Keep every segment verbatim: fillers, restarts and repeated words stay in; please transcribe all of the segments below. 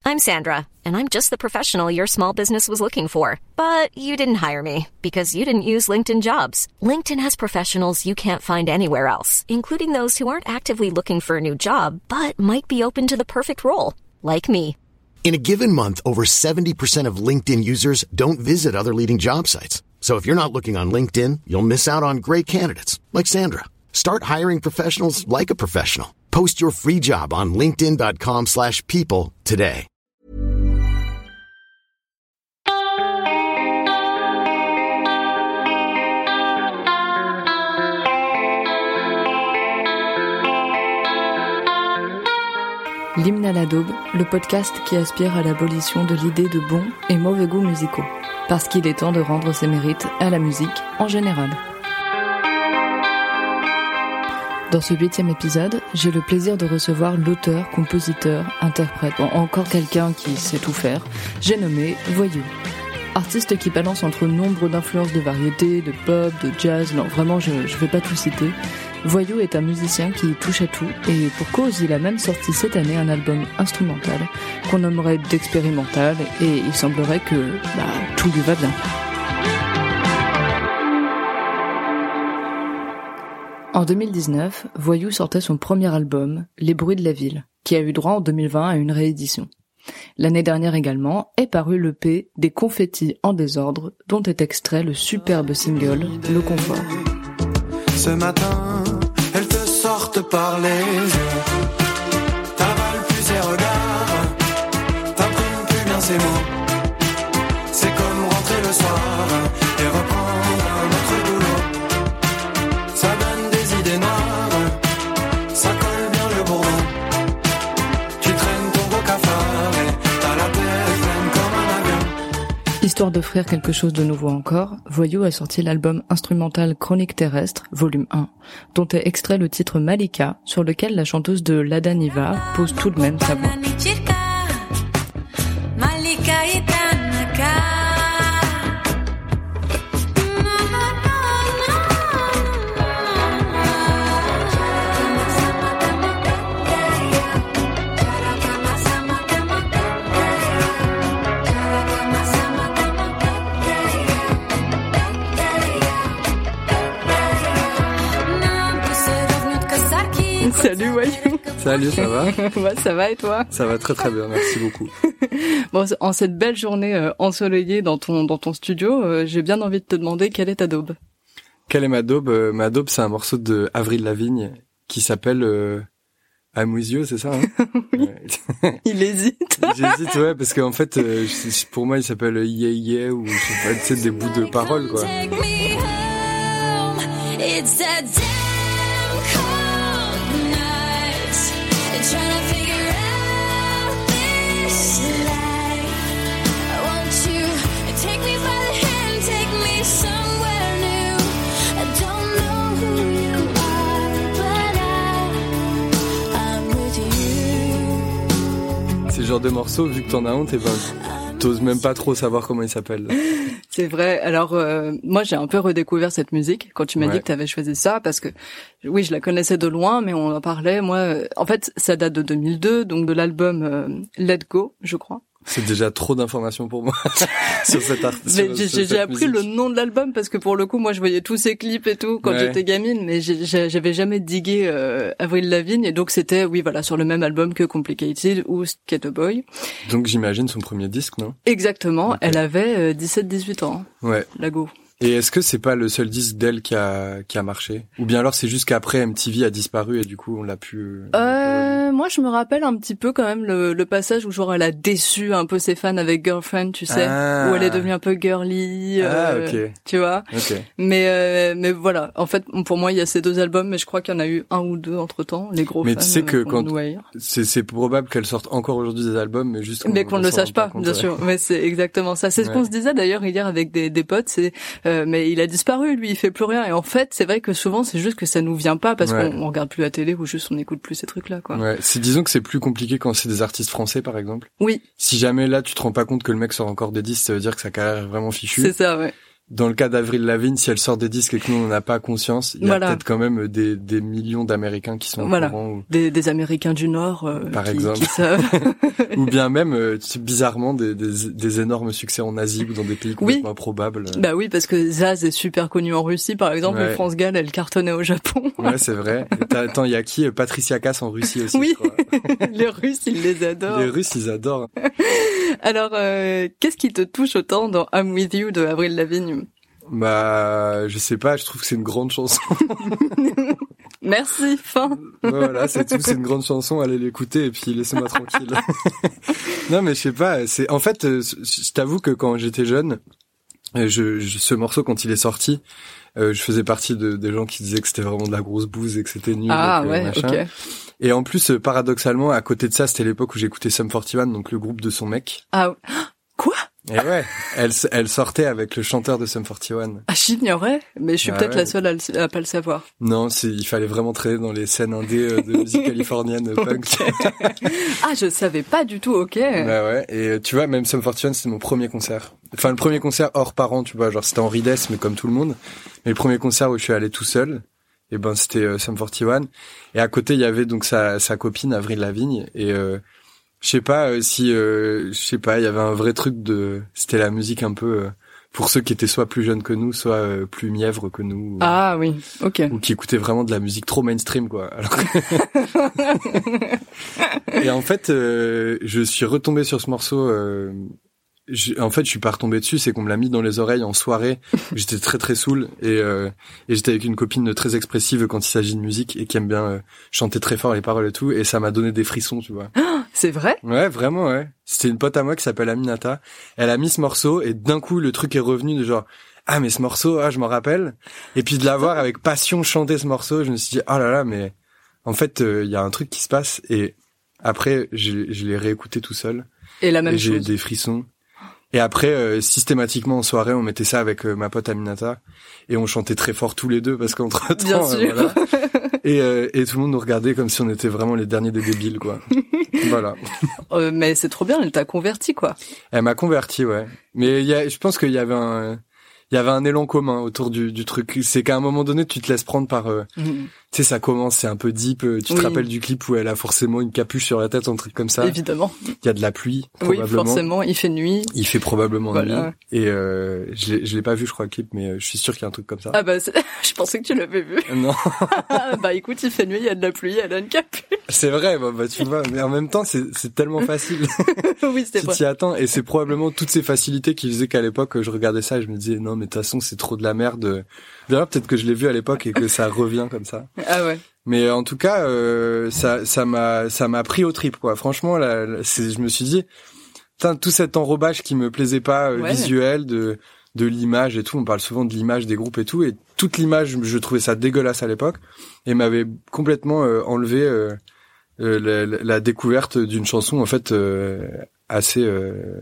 I'm Sandra, and I'm just the professional your small business was looking for. But you didn't hire me because you didn't use LinkedIn Jobs. LinkedIn has professionals you can't find anywhere else, including those who aren't actively looking for a new job, but might be open to the perfect role, like me. In a given month, over seventy percent of LinkedIn users don't visit other leading job sites. So if you're not looking on LinkedIn, you'll miss out on great candidates, like Sandra. Start hiring professionals like a professional. Post your free job on linkedin.com slash people today. L'hymne à la daube, le podcast qui aspire à l'abolition de l'idée de bons et mauvais goûts musicaux. Parce qu'il est temps de rendre ses mérites à la musique en général. Dans ce huitième épisode, j'ai le plaisir de recevoir l'auteur, compositeur, interprète, bon, encore quelqu'un qui sait tout faire, j'ai nommé Voyou. Artiste qui balance entre nombre d'influences de variété, de pop, de jazz, non vraiment je, je vais pas tout citer. Voyou est un musicien qui touche à tout et pour cause il a même sorti cette année un album instrumental qu'on nommerait d'expérimental et il semblerait que bah, tout lui va bien. En deux mille dix-neuf, Voyou sortait son premier album, Les bruits de la ville, qui a eu droit en deux mille vingt à une réédition. L'année dernière également est paru l'E P Des confettis en désordre, dont est extrait le superbe single Le Confort. Ce matin, elles te sortent par les yeux, t'avales plus ses regards, t'imprimes plus bien ses mots. C'est comme rentrer le soir et reprendre un autre boulot. Ça donne des idées noires, ça colle bien le bourdon. Tu traînes ton beau cafard et t'as la tête pleine comme un avion. Histoire d'offrir quelque chose de nouveau encore, Voyou a sorti l'album instrumental Chronique terrestre, volume un, dont est extrait le titre Malika, sur lequel la chanteuse de Lada Niva pose tout de même sa voix. Salut Voyou. Salut, ça va? Ouais, ça va et toi? Ça va très très bien, merci beaucoup. Bon, en cette belle journée euh, ensoleillée dans ton dans ton studio, euh, j'ai bien envie de te demander quelle est ta daube. Quelle est ma daube? euh, Ma daube, c'est un morceau de Avril Lavigne qui s'appelle euh, I'm With You, c'est ça hein? Oui. Ouais. Il hésite. J'hésite, ouais, parce qu'en fait, euh, pour moi, il s'appelle Yeah Yeah ou je sais pas, tu sais, des bouts de paroles, quoi. C'est le genre de morceau, vu que t'en as honte, et ben, t'oses même pas trop savoir comment il s'appelle. C'est vrai. Alors, euh, moi, j'ai un peu redécouvert cette musique quand tu m'as ouais. dit que t'avais choisi ça, parce que, oui, je la connaissais de loin, mais on en parlait. Moi, euh, en fait, ça date de deux mille deux, donc de l'album euh, Let Go, je crois. C'est déjà trop d'informations pour moi sur cet artiste. Mais j'ai, j'ai appris musique. Le nom de l'album parce que pour le coup, moi, je voyais tous ces clips et tout quand ouais. j'étais gamine, mais j'ai, j'avais jamais digué euh, Avril Lavigne, et donc c'était, oui, voilà, sur le même album que Complicated ou Skater Boy. Donc j'imagine son premier disque, non? Exactement. Okay. Elle avait euh, dix-sept dix-huit ans. Ouais. La go. Et est-ce que c'est pas le seul disque d'elle qui a qui a marché, ou bien alors c'est juste qu'après M T V a disparu et du coup on l'a pu. Euh, moi je me rappelle un petit peu quand même le, le passage où genre elle a déçu un peu ses fans avec Girlfriend, tu sais, ah. où elle est devenue un peu girly, ah, euh, okay. tu vois. Okay. Mais euh, mais voilà, en fait pour moi il y a ces deux albums, mais je crois qu'il y en a eu un ou deux entre temps. Les gros mais fans. Mais tu sais que quand c'est c'est probable qu'elle sorte encore aujourd'hui des albums, mais juste. Mais qu'on ne le sache pas, compte, bien ouais. sûr. Mais c'est exactement ça. C'est ouais. ce qu'on se disait d'ailleurs hier avec des des potes. C'est euh, mais il a disparu. Lui, il fait plus rien. Et en fait, c'est vrai que souvent, c'est juste que ça nous vient pas parce ouais. qu'on on regarde plus la télé ou juste on écoute plus ces trucs-là, quoi. Ouais. C'est, disons que c'est plus compliqué quand c'est des artistes français, par exemple. Oui. Si jamais là, tu te rends pas compte que le mec sort encore des disques, ça veut dire que sa carrière est vraiment fichue. C'est ça, ouais. dans le cas d'Avril Lavigne, si elle sort des disques et que nous on n'a pas conscience, il y a voilà. peut-être quand même des des millions d'Américains qui sont voilà. au courant. Ou... Des, des Américains du Nord, euh, par qui, exemple, qui savent. ou bien même euh, bizarrement des, des des énormes succès en Asie ou dans des pays complètement oui. improbables. Bah oui, parce que Zaz est super connu en Russie, par exemple, ouais. et France Gall, elle cartonnait au Japon. Ouais, c'est vrai. Et attends, il y a qui? Patricia Cass en Russie aussi. Oui, je crois. les Russes, ils les adorent. Les Russes, ils adorent. Alors, euh, qu'est-ce qui te touche autant dans I'm With You de Avril Lavigne? Bah, je sais pas, je trouve que c'est une grande chanson. Merci, fin. Voilà, c'est tout, c'est une grande chanson, allez l'écouter et puis laissez-moi tranquille. Non, mais je sais pas, c'est, en fait, je t'avoue que quand j'étais jeune, je, je ce morceau, quand il est sorti, euh, je faisais partie de, des gens qui disaient que c'était vraiment de la grosse bouse et que c'était nul. Ah, et ouais, machin. ok. Et en plus, paradoxalement, à côté de ça, c'était l'époque où j'écoutais Sum forty-one, donc le groupe de son mec. Ah, quoi? Et ouais, elle, elle sortait avec le chanteur de Sum forty-one. Ah, j'ignorais, mais je suis ah peut-être ouais. la seule à, le, à pas le savoir. Non, c'est, il fallait vraiment traîner dans les scènes indé de musique californienne punk. Ah, je savais pas du tout, ok. Bah ouais, et tu vois, même Sum forty-one, c'était mon premier concert. Enfin, le premier concert hors parents, tu vois, genre c'était en Rides, mais comme tout le monde. Mais le premier concert où je suis allé tout seul, et ben c'était euh, Sum forty-one. Et à côté, il y avait donc sa, sa copine, Avril Lavigne, et... Euh, je sais pas euh, si euh, je sais pas, il y avait un vrai truc de c'était la musique un peu euh, pour ceux qui étaient soit plus jeunes que nous, soit euh, plus mièvres que nous. Ah oui, OK. Ou qui écoutaient vraiment de la musique trop mainstream quoi. Alors que... Et en fait, euh, je suis retombé sur ce morceau euh, je, en fait, je suis pas retombé dessus, c'est qu'on me l'a mis dans les oreilles en soirée. J'étais très très saoul et euh, et j'étais avec une copine très expressive quand il s'agit de musique et qui aime bien euh, chanter très fort les paroles et tout, et ça m'a donné des frissons, tu vois. C'est vrai? Ouais, vraiment, ouais. C'était une pote à moi qui s'appelle Aminata. Elle a mis ce morceau et d'un coup le truc est revenu de genre ah mais ce morceau, ah je m'en rappelle. Et puis de l'avoir avec passion chanter ce morceau, je me suis dit oh là là, mais en fait il euh, y a un truc qui se passe. Et après je, je l'ai réécouté tout seul. Et la même et j'ai chose. des frissons. Et après, euh, systématiquement en soirée, on mettait ça avec euh, ma pote Aminata et on chantait très fort tous les deux parce qu'entre temps, Bien sûr. Euh, voilà. Et, euh, et tout le monde nous regardait comme si on était vraiment les derniers des débiles, quoi. Voilà. Euh, mais c'est trop bien, elle t'a converti, quoi. Elle m'a converti, ouais. Mais il y a, je pense qu'il y avait un, il y avait un élan commun autour du, du truc. C'est qu'à un moment donné, tu te laisses prendre par, euh, Mmh. tu sais, ça commence, c'est un peu deep. Tu te Oui. rappelles du clip où elle a forcément une capuche sur la tête, un truc comme ça. Évidemment. Il y a de la pluie, Oui, probablement. forcément, il fait nuit. Il fait probablement Voilà. nuit. Et euh, je l'ai, je l'ai pas vu, je crois, le clip, mais euh, je suis sûr qu'il y a un truc comme ça. Ah bah, c'est... je pensais que tu l'avais vu. Non, Bah écoute, il fait nuit, il y a de la pluie, elle a une capuche. c'est vrai, bah, bah tu vois, mais en même temps, c'est, c'est tellement facile. Oui, c'est Tu vrai. t'y attends, et c'est probablement toutes ces facilités qui faisaient qu'à l'époque, je regardais ça et je me disais, non, mais de toute façon, c'est trop de la merde. D'ailleurs, peut-être que je l'ai vu à l'époque et que ça revient comme ça. Ah ouais. Mais en tout cas, euh, ça, ça m'a, ça m'a pris au trip, quoi. Franchement, là, là, c'est, je me suis dit, putain, tout cet enrobage qui me plaisait pas, euh, Ouais. visuel, de, de l'image et tout. On parle souvent de l'image des groupes et tout, et toute l'image, je trouvais ça dégueulasse à l'époque, et m'avait complètement euh, enlevé euh, euh, la, la découverte d'une chanson, en fait, euh, assez, euh,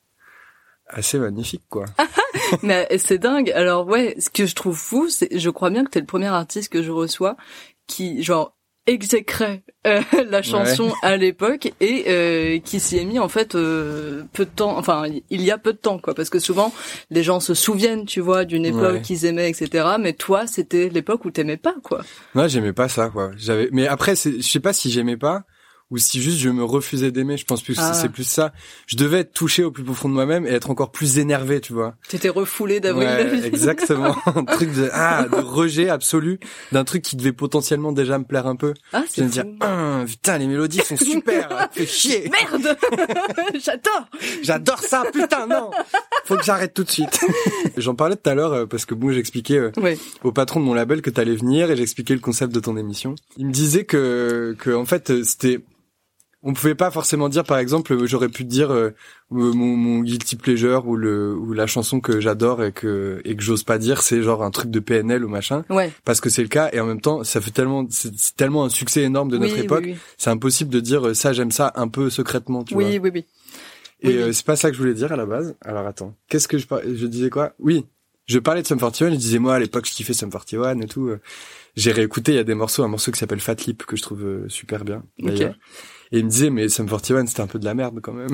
assez magnifique, quoi. Mais c'est dingue. Alors ouais, ce que je trouve fou, c'est, je crois bien que t'es le premier artiste que je reçois qui, genre, exécrait euh, la chanson Ouais. à l'époque et euh, qui s'y est mis en fait euh, peu de temps, enfin il y a peu de temps quoi, parce que souvent les gens se souviennent, tu vois, d'une époque Ouais. qu'ils aimaient, et cetera. Mais toi, c'était l'époque où t'aimais pas quoi. Moi, j'aimais pas ça, quoi. J'avais, mais après, c'est, je sais pas si j'aimais pas ou si juste je me refusais d'aimer. Je pense plus que Ah. c'est plus ça. Je devais être touché au plus profond de moi-même et être encore plus énervé, tu vois. T'étais refoulé d'Avril Ouais, Lavigne. exactement. Un truc de, ah, de rejet absolu d'un truc qui devait potentiellement déjà me plaire un peu. Ah, Je c'est vais me fou. dire, ah, putain, les mélodies sont super. Fais chier. Merde. J'adore. J'adore ça, putain, non. Faut que j'arrête tout de suite. J'en parlais tout à l'heure euh, parce que bon, j'expliquais euh, Ouais. au patron de mon label que t'allais venir et j'expliquais le concept de ton émission. Il me disait que, que en fait, euh, c'était, on pouvait pas forcément dire, par exemple, euh, j'aurais pu te dire euh, mon, mon guilty pleasure ou le ou la chanson que j'adore et que et que j'ose pas dire, c'est genre un truc de P N L ou machin, Ouais. parce que c'est le cas et en même temps, ça fait tellement, c'est, c'est tellement un succès énorme de notre oui, époque, oui, oui. c'est impossible de dire euh, ça j'aime ça un peu secrètement, tu vois. Oui, oui, oui. Et Oui, euh, oui. c'est pas ça que je voulais dire à la base. Alors attends, qu'est-ce que je par... je disais quoi? Oui. je parlais de Sum forty-one, je disais moi à l'époque je kiffais Sum forty-one et tout. J'ai réécouté, il y a des morceaux, un morceau qui s'appelle Fat Lip que je trouve euh, super bien. Okay. Et il me disait mais Sum forty-one c'était un peu de la merde quand même.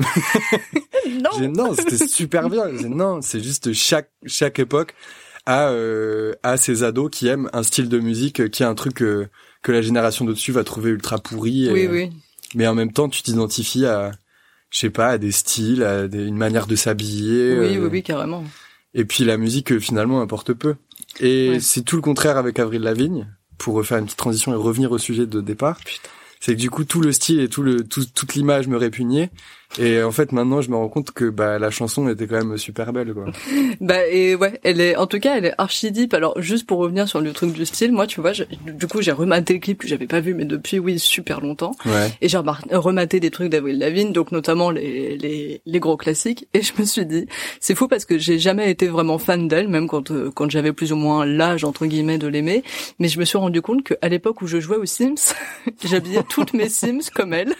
Non. J'ai, non, c'était super bien. J'ai, non, c'est juste chaque chaque époque a euh, a ses ados qui aiment un style de musique qui est un truc euh, que la génération d'au-dessus va trouver ultra pourri. Et, oui, oui. Mais en même temps, tu t'identifies à, je sais pas, à des styles, à des, une manière de s'habiller. Oui, euh, oui, oui, carrément. Et puis la musique, finalement, importe peu. Et ouais. c'est tout le contraire avec Avril Lavigne, pour faire une petite transition et revenir au sujet de départ. Putain. C'est que du coup, tout le style et tout le, tout, toute l'image me répugnait. Et en fait, maintenant, je me rends compte que, bah, la chanson était quand même super belle, quoi. Bah, et ouais, elle est, en tout cas, elle est archi deep. Alors, juste pour revenir sur le truc du style, moi, tu vois, je, du coup, j'ai rematé le clip que j'avais pas vu, mais depuis, oui, super longtemps. Ouais. Et j'ai rematé des trucs d'Avril Lavigne, donc notamment les, les, les gros classiques. Et je me suis dit, c'est fou parce que j'ai jamais été vraiment fan d'elle, même quand, euh, quand j'avais plus ou moins l'âge, entre guillemets, de l'aimer. Mais je me suis rendu compte qu'à l'époque où je jouais aux Sims, j'habillais toutes mes Sims comme elle.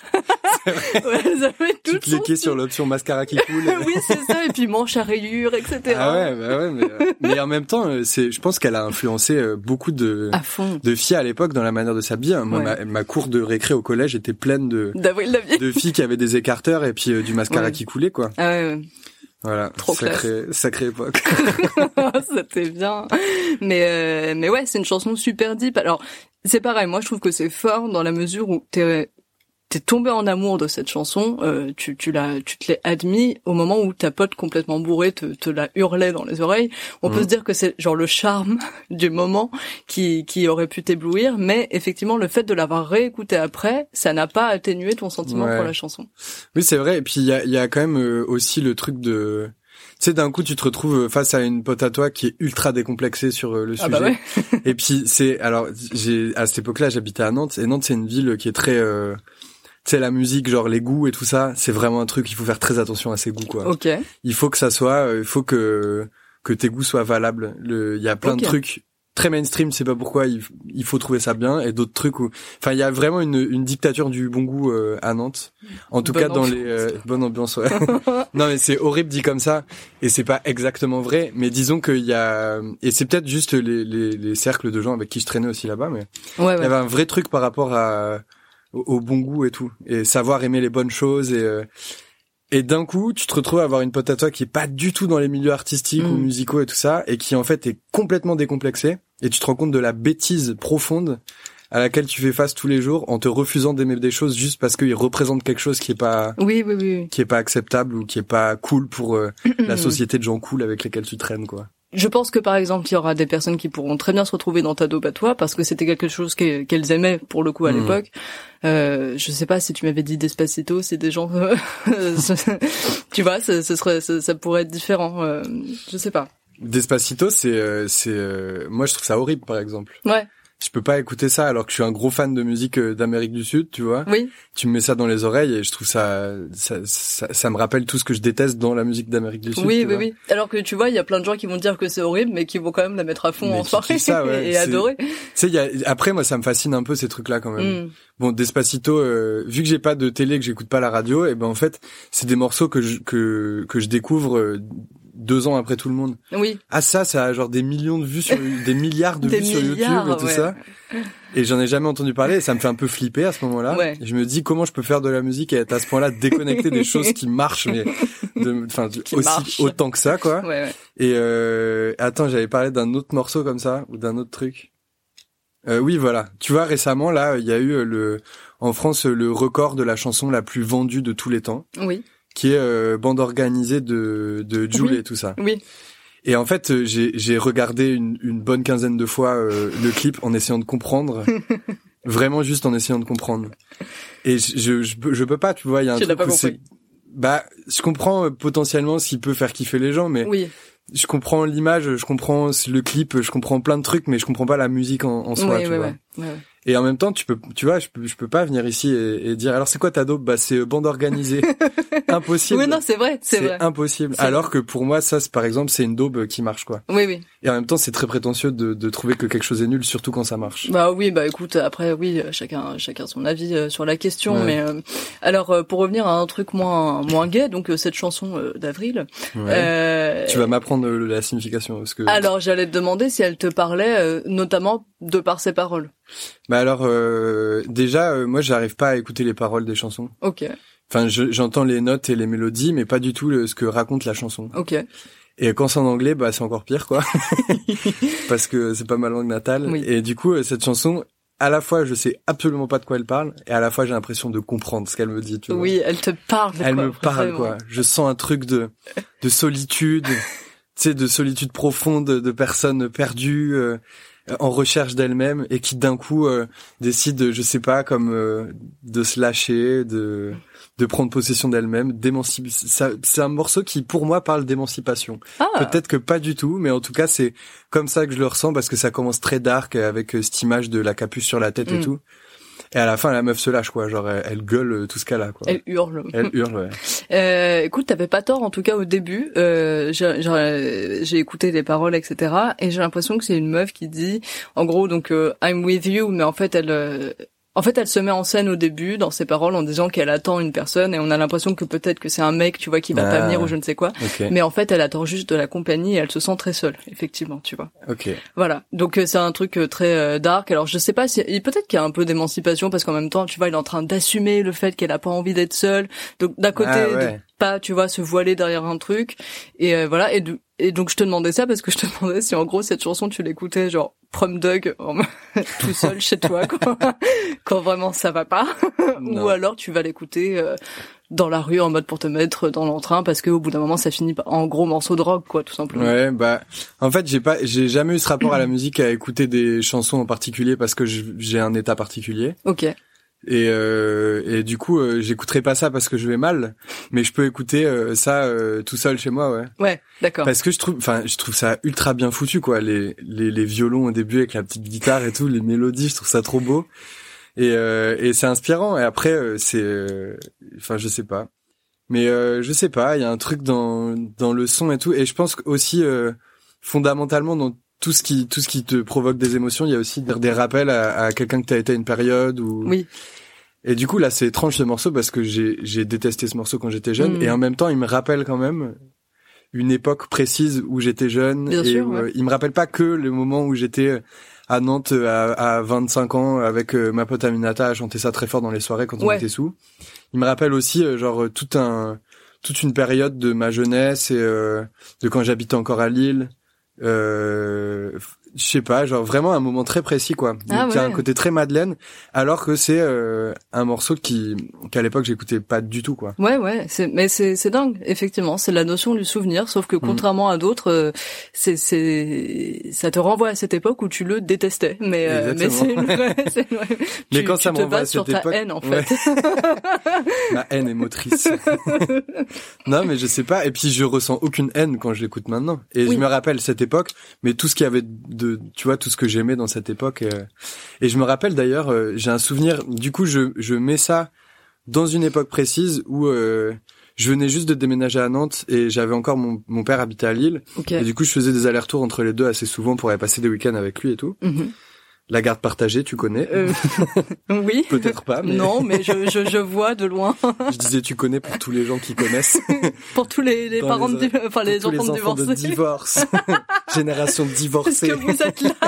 Ouais, elles avaient toutes cliquer sur l'option mascara qui coule. Oui, c'est ça, et puis manche à rayures, et cetera. Ah ouais, bah ouais, mais, mais en même temps, c'est, je pense qu'elle a influencé beaucoup de, à fond. de filles à l'époque dans la manière de s'habiller. Moi, ouais. ma, ma cour de récré au collège était pleine de, de filles qui avaient des écarteurs et puis euh, du mascara ouais. qui coulait, quoi. Ah ouais, ouais. Voilà. Trop sacré, sacrée époque. C'était bien. Mais, euh, mais ouais, c'est une chanson super deep. Alors, c'est pareil, moi je trouve que c'est fort dans la mesure où t'es, t'es tombé en amour de cette chanson, euh, tu, tu l'as, tu te l'es admis au moment où ta pote complètement bourrée te, te la hurlait dans les oreilles. On mmh. peut se dire que c'est genre le charme du moment qui, qui aurait pu t'éblouir, mais effectivement le fait de l'avoir réécouté après, ça n'a pas atténué ton sentiment ouais. pour la chanson. Oui, c'est vrai. Et puis il y a, il y a quand même euh, aussi le truc de, tu sais, d'un coup, tu te retrouves face à une pote à toi qui est ultra décomplexée sur le sujet. Ah bah ouais. Et puis c'est, alors j'ai à cette époque-là, j'habitais à Nantes et Nantes c'est une ville qui est très euh, tu sais, la musique, genre les goûts et tout ça, c'est vraiment un truc, il faut faire très attention à ses goûts, quoi. Ok. Il faut que ça soit, il faut que que tes goûts soient valables. Le, il y a plein okay. de trucs très mainstream, je sais pas pourquoi, il, il faut trouver ça bien, et d'autres trucs où, enfin, il y a vraiment une une dictature du bon goût euh, à Nantes. En tout bonne cas, ambiance. Dans les euh, bonne ambiance, ouais. Non, mais c'est horrible dit comme ça, et c'est pas exactement vrai, mais disons qu'il y a, et c'est peut-être juste les les les cercles de gens avec qui je traînais aussi là-bas, mais ouais, ouais. il y avait un vrai truc par rapport à Au, au bon goût et tout, et savoir aimer les bonnes choses, et euh, et d'un coup tu te retrouves à avoir une pote à toi qui est pas du tout dans les milieux artistiques mmh. ou musicaux et tout ça, et qui en fait est complètement décomplexée, et tu te rends compte de la bêtise profonde à laquelle tu fais face tous les jours en te refusant d'aimer des choses juste parce qu'ils représentent quelque chose qui est pas oui, oui, oui. qui est pas acceptable ou qui est pas cool pour euh, la société de gens cool avec lesquels tu traînes, quoi. Je pense que par exemple, il y aura des personnes qui pourront très bien se retrouver dans ta dope à toi parce que c'était quelque chose qu'elles, qu'elles aimaient pour le coup à mmh. l'époque. Euh, je sais pas si tu m'avais dit Despacito, c'est des gens, tu vois, ce, ce serait, ça, ça pourrait être différent. Euh, je sais pas. Despacito, c'est, euh, c'est, euh, moi je trouve ça horrible par exemple. Ouais. Je peux pas écouter ça alors que je suis un gros fan de musique d'Amérique du Sud, tu vois. Oui. Tu me mets ça dans les oreilles et je trouve ça, ça, ça, ça me rappelle tout ce que je déteste dans la musique d'Amérique du Sud. Oui, tu oui, vois. oui. Alors que tu vois, il y a plein de gens qui vont dire que c'est horrible, mais qui vont quand même la mettre à fond mais en soirée ça, ouais. et adorer. Tu sais, il y a, après, moi, ça me fascine un peu ces trucs-là quand même. Mm. Bon, Despacito, euh, vu que j'ai pas de télé, que j'écoute pas la radio, et ben en fait, c'est des morceaux que je, que, que je découvre euh, deux ans après tout le monde. Oui. Ah ça, ça a genre des millions de vues sur, des milliards de des vues sur milliards, YouTube et tout ouais. ça. Et j'en ai jamais entendu parler, et ça me fait un peu flipper à ce moment-là. Ouais. Je me dis comment je peux faire de la musique et être à ce point-là déconnecté des choses qui marchent, mais enfin aussi marche. autant que ça, quoi. Ouais, ouais. Et euh, attends, j'avais parlé d'un autre morceau comme ça ou d'un autre truc. Euh, oui, voilà. Tu vois, récemment là, il y a eu le en France le record de la chanson la plus vendue de tous les temps. Oui. Qui est euh, bande organisée de de Jul oui. et tout ça. Oui. Et en fait, j'ai j'ai regardé une une bonne quinzaine de fois euh, le clip en essayant de comprendre, vraiment juste en essayant de comprendre. Et je je je, je peux pas, tu vois, il y a un tu truc l'as pas où c'est, bah, je comprends euh, potentiellement ce qui peut faire kiffer les gens, mais oui. je comprends l'image, je comprends le clip, je comprends plein de trucs, mais je comprends pas la musique en, en soi, oui, tu oui, vois. Ouais. Ouais, ouais. Et en même temps, tu peux, tu vois, je peux, je peux pas venir ici et, et dire, alors c'est quoi ta dope? Bah, c'est bande organisée. Impossible. Oui, non, c'est vrai, c'est, c'est vrai. impossible. C'est alors vrai. que pour moi, ça, c'est, par exemple, c'est une daube qui marche, quoi. Oui, oui. Et en même temps, c'est très prétentieux de, de trouver que quelque chose est nul, surtout quand ça marche. Bah oui, bah écoute, après, oui, chacun, chacun son avis euh, sur la question, Ouais. mais, euh, alors, euh, pour revenir à un truc moins, moins gai, donc, euh, cette chanson euh, d'Avril, Ouais. euh, Tu vas m'apprendre euh, la signification, parce que. alors, j'allais te demander si elle te parlait, euh, notamment de par ses paroles. Bah alors, euh, déjà, euh, moi, j'arrive pas à écouter les paroles des chansons. Ok, Enfin, je, j'entends les notes et les mélodies, mais pas du tout le, ce que raconte la chanson. ok. Et quand c'est en anglais, bah c'est encore pire, quoi. Parce que c'est pas ma langue natale. Oui. Et du coup, euh, cette chanson, à la fois, je sais absolument pas de quoi elle parle, et à la fois, j'ai l'impression de comprendre ce qu'elle me dit, tu vois. Oui, elle te parle, Elle quoi, me parle, vraiment. quoi. Je sens un truc de, de solitude, tu sais, de solitude profonde, de personnes perdues, euh, en recherche d'elles-mêmes, et qui d'un coup euh, décident, je sais pas, comme euh, de se lâcher, de de prendre possession d'elles-mêmes, d'émanciper. Ça, c'est un morceau qui, pour moi, parle d'émancipation. Ah, Peut-être que pas du tout, mais en tout cas, c'est comme ça que je le ressens, parce que ça commence très dark, avec euh, cette image de la capuce sur la tête Mm. et tout. Et à la fin, la meuf se lâche, quoi. Genre, elle, elle gueule euh, tout ce qu'elle a, quoi. elle hurle. Elle hurle, ouais. Euh, écoute, t'avais pas tort, en tout cas au début. Euh, j'ai, j'ai, j'ai écouté les paroles, et cetera. Et j'ai l'impression que c'est une meuf qui dit, en gros, donc euh, I'm with you, mais en fait, elle, euh, en fait, elle se met en scène au début dans ses paroles en disant qu'elle attend une personne, et on a l'impression que peut-être que c'est un mec, tu vois, qui va Ah. pas venir ou je ne sais quoi. Ok. Mais en fait, elle attend juste de la compagnie et elle se sent très seule, effectivement, tu vois. Ok. Voilà. Donc euh, c'est un truc euh, très euh, dark. Alors je sais pas si et peut-être qu'il y a un peu d'émancipation parce qu'en même temps, tu vois, il est en train d'assumer le fait qu'elle a pas envie d'être seule. Donc d'un côté, Ah, ouais. de pas, tu vois, se voiler derrière un truc. Et euh, voilà. Et, de- et donc je te demandais ça parce que je te demandais si en gros cette chanson tu l'écoutais genre prom dog en- tout seul chez toi quoi, quand vraiment ça va pas, Non. ou alors tu vas l'écouter euh, dans la rue en mode pour te mettre dans l'entrain parce qu'au bout d'un moment ça finit par- en gros morceau de drogue quoi, tout simplement. Ouais, bah, en fait, j'ai pas, j'ai jamais eu ce rapport à la musique, à écouter des chansons en particulier parce que je- j'ai un état particulier. Ok. Et, euh, et du coup, euh, j'écouterai pas ça parce que je vais mal, mais je peux écouter euh, ça euh, tout seul chez moi, ouais. Ouais, d'accord. Parce que je trouve, enfin, je trouve ça ultra bien foutu, quoi. Les, les, les violons au début avec la petite guitare et tout, les mélodies, je trouve ça trop beau. Et, euh, et c'est inspirant. Et après, euh, c'est, euh, enfin, je sais pas. Mais euh, je sais pas, il y a un truc dans dans le son et tout. Et je pense aussi euh, fondamentalement dans tout ce qui tout ce qui te provoque des émotions, il y a aussi des, des rappels à, à quelqu'un que t'as été à une période ou. Oui. Et du coup là, c'est étrange ce morceau parce que j'ai j'ai détesté ce morceau quand j'étais jeune Mm. et en même temps, il me rappelle quand même une époque précise où j'étais jeune. Bien et sûr, où, ouais. euh, il me rappelle pas que le moment où j'étais à Nantes à, à vingt-cinq ans avec euh, ma pote Aminata à chanter ça très fort dans les soirées quand on Ouais. était sous. Il me rappelle aussi euh, genre tout un toute une période de ma jeunesse et euh, de quand j'habitais encore à Lille. Euh, je sais pas, genre vraiment un moment très précis quoi. Ah Donc il y a ouais. un côté très Madeleine, alors que c'est euh, un morceau qui qu'à l'époque j'écoutais pas du tout quoi. Ouais, ouais, c'est, mais c'est, c'est dingue, effectivement. C'est la notion du souvenir, sauf Mm. que contrairement à d'autres, euh, c'est, c'est, ça te renvoie à cette époque où tu le détestais. Mais, euh, mais c'est une vraie, c'est une vraie- Mais tu, quand tu ça me te renvoie à bases sur cette ta époque- haine, en Ouais. fait. Ma haine est motrice. Non, mais je sais pas. Et puis je ressens aucune haine quand je l'écoute maintenant. Et Oui. je me rappelle cette époque, mais tout ce qu'il y avait de, tu vois, tout ce que j'aimais dans cette époque. euh. Et je me rappelle d'ailleurs, euh, j'ai un souvenir. Du coup, je je mets ça dans une époque précise où euh, je venais juste de déménager à Nantes et j'avais encore mon mon père habitait à Lille. Ok. Et du coup, je faisais des allers-retours entre les deux assez souvent pour aller passer des week-ends avec lui et tout. Mhm. La garde partagée, tu connais? Euh, oui. Peut-être pas, mais Non, mais je, je, je vois de loin. je disais tu connais pour tous les gens qui connaissent. Pour tous les, les Dans parents les- de, di- enfin, les Pour tous enfants de les enfants de divorcés. divorce. Génération Est-ce divorcée. que vous êtes là?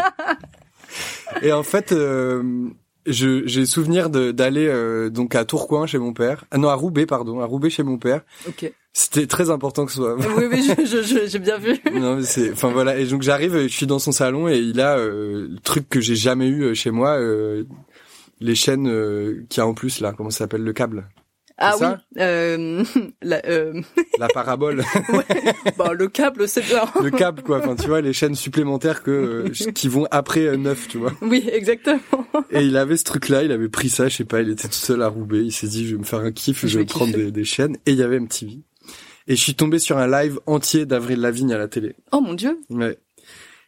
Et en fait, euh, je, j'ai souvenir de, d'aller euh, donc à Tourcoing chez mon père. Ah non, à Roubaix, pardon, à Roubaix chez mon père. Ok. C'était très important que ce soit. Oui, oui, je, je, je- j'ai bien vu. Non, mais c'est, enfin voilà. Et donc j'arrive, je suis dans son salon et il a euh, le truc que j'ai jamais eu chez moi, euh, les chaînes euh, qu'il y a en plus là. Comment ça s'appelle, le câble? Ah oui. ça Euh, la, euh, La parabole. bah, le câble, c'est bien. Le câble quoi. Enfin tu vois les chaînes supplémentaires que euh, qui vont après euh, neuf, tu vois. Oui, exactement. Et il avait ce truc-là, il avait pris ça, je sais pas, il était tout seul à Roubaix, il s'est dit je vais me faire un kiff, je, Je vais vais prendre kiffer. des, des chaînes. Et il y avait M T V. Et je suis tombé sur un live entier d'Avril Lavigne à la télé. Oh mon dieu. Ouais.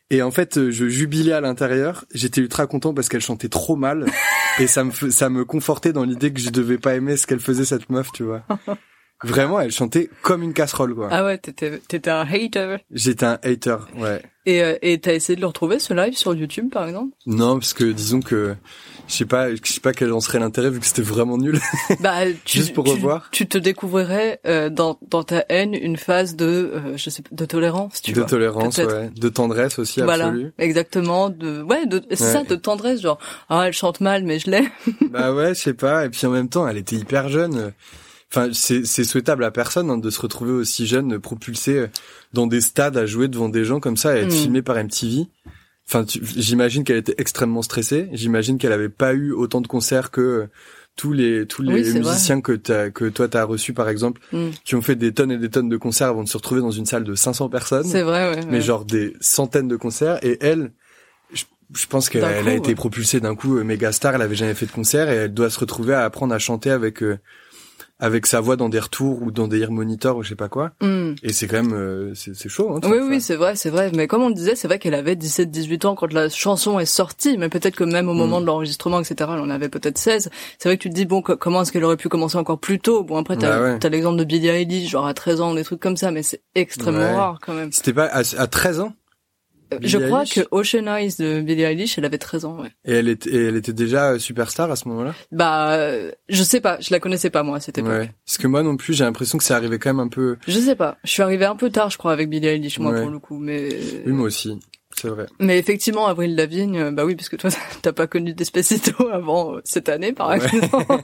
Et en fait, je jubilais à l'intérieur. J'étais ultra content parce qu'elle chantait trop mal. Et ça me, f- ça me confortait dans l'idée que je devais pas aimer ce qu'elle faisait, cette meuf, tu vois. Vraiment, elle chantait comme une casserole, quoi. Ah ouais, t'étais, t'étais un hater. J'étais un hater, ouais. Et, euh, et t'as essayé de le retrouver, ce live, sur YouTube, par exemple? Non, parce que disons que je sais pas, je sais pas quel en serait l'intérêt vu que c'était vraiment nul. Bah, tu, Juste pour tu, revoir. Tu te découvrirais euh, dans dans ta haine une phase de, euh, je sais pas, de tolérance, tu de vois. tolérance, peut-être. ouais. De tendresse aussi, Voilà, absolue. exactement. De, ouais, de, c'est Ouais. ça, de tendresse, genre, ah, elle chante mal, mais je l'aime. Bah ouais, je sais pas. Et puis en même temps, elle était hyper jeune. Enfin, c'est, c'est souhaitable à personne hein, de se retrouver aussi jeune, propulsé dans des stades à jouer devant des gens comme ça et être Mm. filmé par M T V. Enfin, tu, j'imagine qu'elle était extrêmement stressée. J'imagine qu'elle avait pas eu autant de concerts que tous les tous les Oui, c'est musiciens que t'as, que toi t'as reçus par exemple, Mm. qui ont fait des tonnes et des tonnes de concerts avant de se retrouver dans une salle de cinq cents personnes. C'est vrai, ouais. Mais ouais. genre des centaines de concerts. Et elle, je, je pense qu'elle D'un elle coup, a été ouais. propulsée d'un coup euh, méga star. Elle avait jamais fait de concert et elle doit se retrouver à apprendre à chanter avec euh, avec sa voix dans des retours ou dans des ear monitors ou je sais pas quoi. Mm. Et c'est quand même euh, c'est, c'est chaud. Hein, tout Oui, ça. oui, c'est vrai, c'est vrai. Mais comme on le disait, c'est vrai qu'elle avait dix-sept dix-huit ans quand la chanson est sortie, mais peut-être que même au moment Mm. de l'enregistrement, et cetera, elle en avait peut-être seize. C'est vrai que tu te dis, bon, co- comment est-ce qu'elle aurait pu commencer encore plus tôt? Bon, après, t'as, Bah ouais. t'as l'exemple de Billie Eilish, genre à treize ans, des trucs comme ça, mais c'est extrêmement Ouais. rare quand même. C'était pas à, à treize ans Euh, Billie Je crois Eilish que Ocean Eyes de Billie Eilish, elle avait treize ans, ouais. et elle était et elle était déjà euh, superstar à ce moment-là. Bah, euh, je sais pas, je la connaissais pas, moi, à cette époque. Ouais. Parce que moi non plus, j'ai l'impression que c'est arrivé quand même un peu. Je sais pas. Je suis arrivée un peu tard, je crois, avec Billie Eilish, moi, Ouais. pour le coup, mais... Oui, moi aussi. C'est vrai. Mais effectivement, Avril Lavigne, euh, bah oui, parce que toi, t'as pas connu Despacito avant euh, cette année, par Ouais. exemple.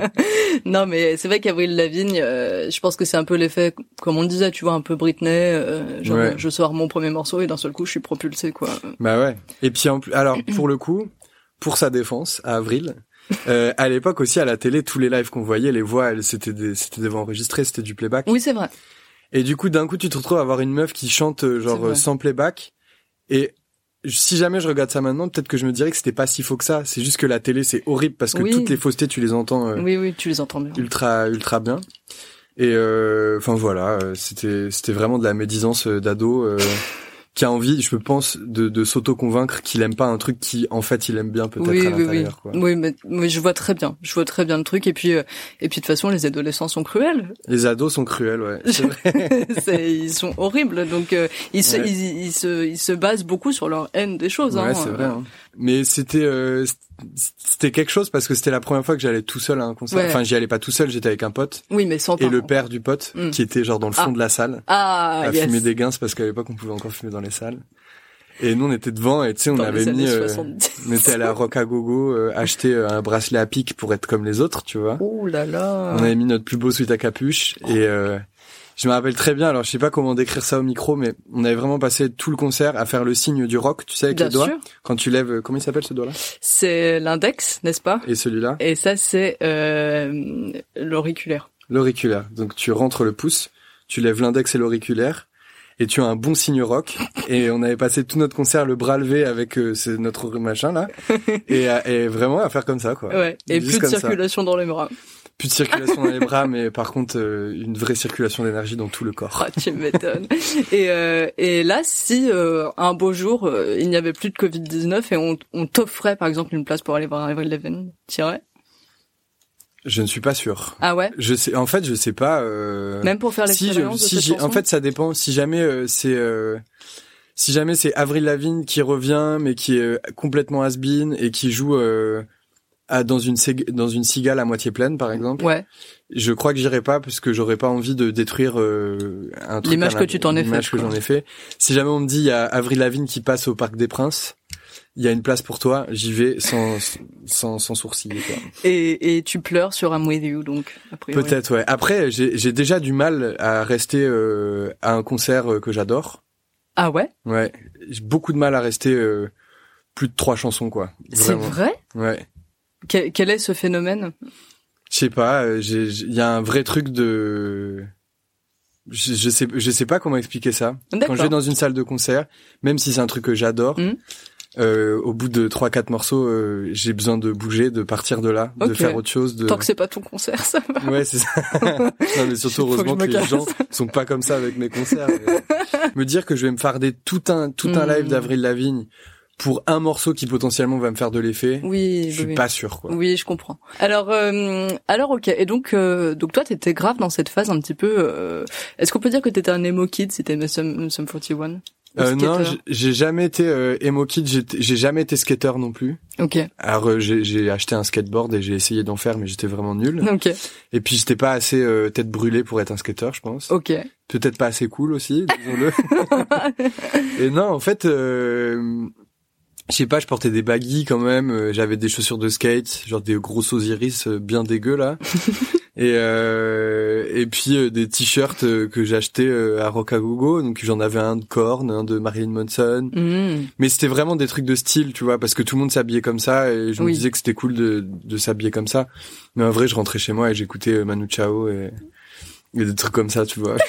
Non, mais c'est vrai qu'Avril Lavigne, euh, je pense que c'est un peu l'effet, comme on le disait, tu vois, un peu Britney, euh, genre, Ouais. je sors mon premier morceau et d'un seul coup, je suis propulsé, quoi. Bah ouais. Et puis en plus, alors pour le coup, pour sa défense, à Avril, euh, à l'époque aussi à la télé, tous les lives qu'on voyait, les voix, elles, c'était des, c'était des voix enregistrées, c'était du playback. Oui, c'est vrai. Et du coup, d'un coup, tu te retrouves à avoir une meuf qui chante euh, C'est genre vrai. euh, sans playback. Et si jamais je regarde ça maintenant, peut-être que je me dirais que c'était pas si faux que ça. C'est juste que la télé, c'est horrible parce que Oui. toutes les faussetés, tu les entends euh, Oui, oui, tu les entends bien. ultra, ultra bien. Et enfin voilà, euh, c'était, c'était vraiment de la médisance euh, d'ado. Euh, qui a envie, je pense, de, de s'auto-convaincre qu'il aime pas un truc qui, en fait, il aime bien peut-être Oui, à oui, oui. l'intérieur, quoi. Oui, mais, mais je vois très bien. Je vois très bien le truc. Et puis, euh, et puis de toute façon, les adolescents sont cruels. Les ados sont cruels, ouais. C'est vrai. C'est- ils sont horribles. Donc, euh, ils, se, Ouais. ils, ils se, ils se basent beaucoup sur leur haine des choses. Ouais, hein. c'est vrai. Hein. Mais c'était, euh, c'était quelque chose parce que c'était la première fois que j'allais tout seul à un concert. Ouais. Enfin, j'y allais pas tout seul, j'étais avec un pote Oui, mais sans et le parents. père du pote Mm. qui était genre dans le fond Ah. de la salle Ah, à yes. fumer des guinces parce qu'à l'époque on pouvait encore fumer dans les salles. Et nous on était devant et tu sais on Dans avait les mis, années euh, soixante-dix. on était allé à Rock à Gogo euh, acheter euh, un bracelet à pic pour être comme les autres, tu vois. Oh là là. On avait mis notre plus beau sweat à capuche et euh, je me rappelle très bien. Alors je sais pas comment décrire ça au micro, mais on avait vraiment passé tout le concert à faire le signe du rock, tu sais, avec Bien les doigts. sûr. Quand tu lèves, euh, comment il s'appelle ce doigt-là? C'est l'index, n'est-ce pas? Et celui-là, Et ça, c'est euh, l'auriculaire. l'auriculaire. Donc tu rentres le pouce, tu lèves l'index et l'auriculaire. Et tu as un bon signe rock. Et on avait passé tout notre concert le bras levé avec euh, c'est notre machin là. Et, euh, et vraiment à faire comme ça, quoi. Ouais. Et Juste plus de comme ça. circulation dans les bras. Plus de circulation dans les bras, mais par contre euh, une vraie circulation d'énergie dans tout le corps. Ah, tu m'étonnes. Et, euh, et là, si euh, un beau jour, euh, il n'y avait plus de covid dix-neuf et on, on t'offrait par exemple une place pour aller voir Avril Lavigne, t'irais? Je ne suis pas sûr. Ah ouais? Je sais, en fait, je sais pas. Euh... Même pour faire si, l'expérience je, de si cette j'ai, chanson en fait, ça dépend. Si jamais euh, c'est, euh, si jamais c'est Avril Lavigne qui revient, mais qui est euh, complètement has-been et qui joue euh, à, dans une cig- dans une cigale à moitié pleine, par exemple. Ouais. Je crois que j'irai pas parce que j'aurais pas envie de détruire euh, un truc. L'image à que la- tu t'en es l'image faite, que quoi. j'en ai fait. Si jamais on me dit il y a Avril Lavigne qui passe au Parc des Princes, il y a une place pour toi, j'y vais sans sans sans sourciller, quoi. Et, et tu pleures sur I'm With You, donc, a priori. Peut-être, ouais. Après, j'ai j'ai déjà du mal à rester euh, à un concert euh, que j'adore. Ah ouais? Ouais, j'ai beaucoup de mal à rester euh, plus de trois chansons, quoi. C'est Vraiment. vrai? Ouais. Quel, quel est ce phénomène? Je sais pas, euh, j'ai il y a un vrai truc de je, je sais je sais pas comment expliquer ça. D'accord. Quand je vais dans une salle de concert, même si c'est un truc que j'adore, Mhm. Euh, au bout de trois quatre morceaux, euh, j'ai besoin de bouger, de partir de là, okay. de faire autre chose. De... Tant que c'est pas ton concert, ça va. Ouais, c'est ça. Non, mais surtout, heureusement que, que les gens sont pas comme ça avec mes concerts. Me dire que je vais me farder tout un, tout un mmh. live d'Avril Lavigne pour un morceau qui potentiellement va me faire de l'effet. Oui, je suis oui. pas sûr, quoi. Oui, je comprends. Alors, euh, alors, ok. Et donc, euh, donc toi, t'étais grave dans cette phase un petit peu. Euh, est-ce qu'on peut dire que t'étais un emo kid si t'aimais Sum quarante et un? Euh, non, j'ai jamais été euh, emo kid. J'ai, j'ai jamais été skater non plus. Ok. Alors euh, j'ai, j'ai acheté un skateboard et j'ai essayé d'en faire, mais j'étais vraiment nul. Ok. Et puis j'étais pas assez euh, tête brûlée pour être un skater, je pense. Ok. Peut-être pas assez cool aussi, disons-le. Et non, en fait, euh, je sais pas, je portais des baggy quand même. Euh, j'avais des chaussures de skate, genre des gros Osiris euh, bien dégueux là. Et euh, et puis euh, des t-shirts euh, que j'achetais euh, à Rockagogo, donc j'en avais un de Korn, un de Marilyn Manson. Mmh. Mais c'était vraiment des trucs de style, tu vois, parce que tout le monde s'habillait comme ça et je oui. me disais que c'était cool de de s'habiller comme ça. Mais en vrai, je rentrais chez moi et j'écoutais euh, Manu Chao et et des trucs comme ça, tu vois.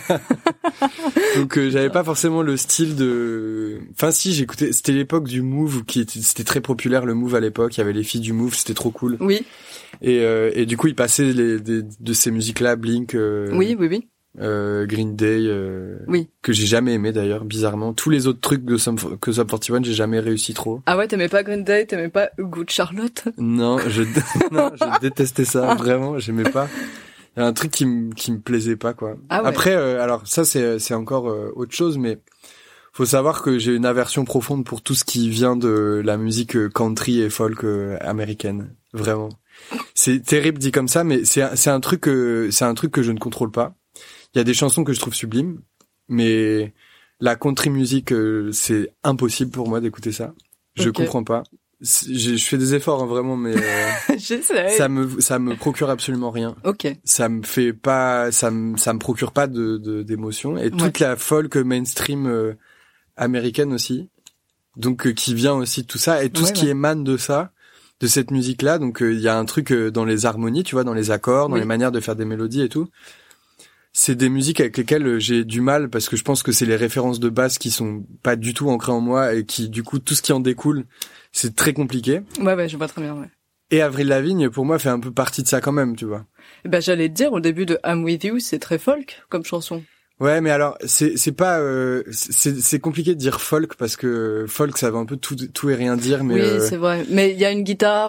Donc euh, j'avais pas forcément le style de enfin si, j'écoutais, c'était l'époque du Move qui était c'était très populaire, le Move à l'époque, il y avait les filles du Move, c'était trop cool. Oui. Et euh, et du coup, il passait les des, de ces musiques-là, Blink, euh, oui, oui, oui, euh, Green Day, euh, oui, que j'ai jamais aimé d'ailleurs, bizarrement. Tous les autres trucs de Sum, que Sum quarante et un, j'ai jamais réussi trop. Ah ouais, t'aimais pas Green Day, t'aimais pas Hugo de Charlotte? Non, je non, je détestais ça, vraiment, j'aimais pas. Il y a un truc qui me qui me plaisait pas, quoi. Ah ouais. Après, euh, alors ça c'est c'est encore euh, autre chose, mais faut savoir que j'ai une aversion profonde pour tout ce qui vient de la musique country et folk euh, américaine, vraiment. C'est terrible dit comme ça, mais c'est c'est un truc que c'est un truc que je ne contrôle pas. Il y a des chansons que je trouve sublimes, mais la country music euh, c'est impossible pour moi d'écouter ça. Je okay. comprends pas. Je, je fais des efforts hein, vraiment, mais euh, ça me ça me procure absolument rien. Ok. Ça me fait pas, ça me ça me procure pas de de d'émotion. Et ouais. toute la folk mainstream euh, américaine aussi, donc euh, qui vient aussi de tout ça et tout ouais, ce qui ouais. émane de ça. De cette musique-là, donc il euh, y a un truc euh, dans les harmonies, tu vois, dans les accords, dans oui. les manières de faire des mélodies et tout. C'est des musiques avec lesquelles euh, j'ai du mal parce que je pense que c'est les références de base qui sont pas du tout ancrées en moi et qui, du coup, tout ce qui en découle, c'est très compliqué. Ouais, ouais, je vois très bien, ouais. Et Avril Lavigne, pour moi, fait un peu partie de ça quand même, tu vois. Ben, j'allais te dire, au début de I'm With You, c'est très folk comme chanson. Ouais, mais alors c'est c'est pas euh, c'est c'est compliqué de dire folk parce que folk ça veut un peu tout tout et rien dire, mais oui euh... c'est vrai. Mais il y a une guitare.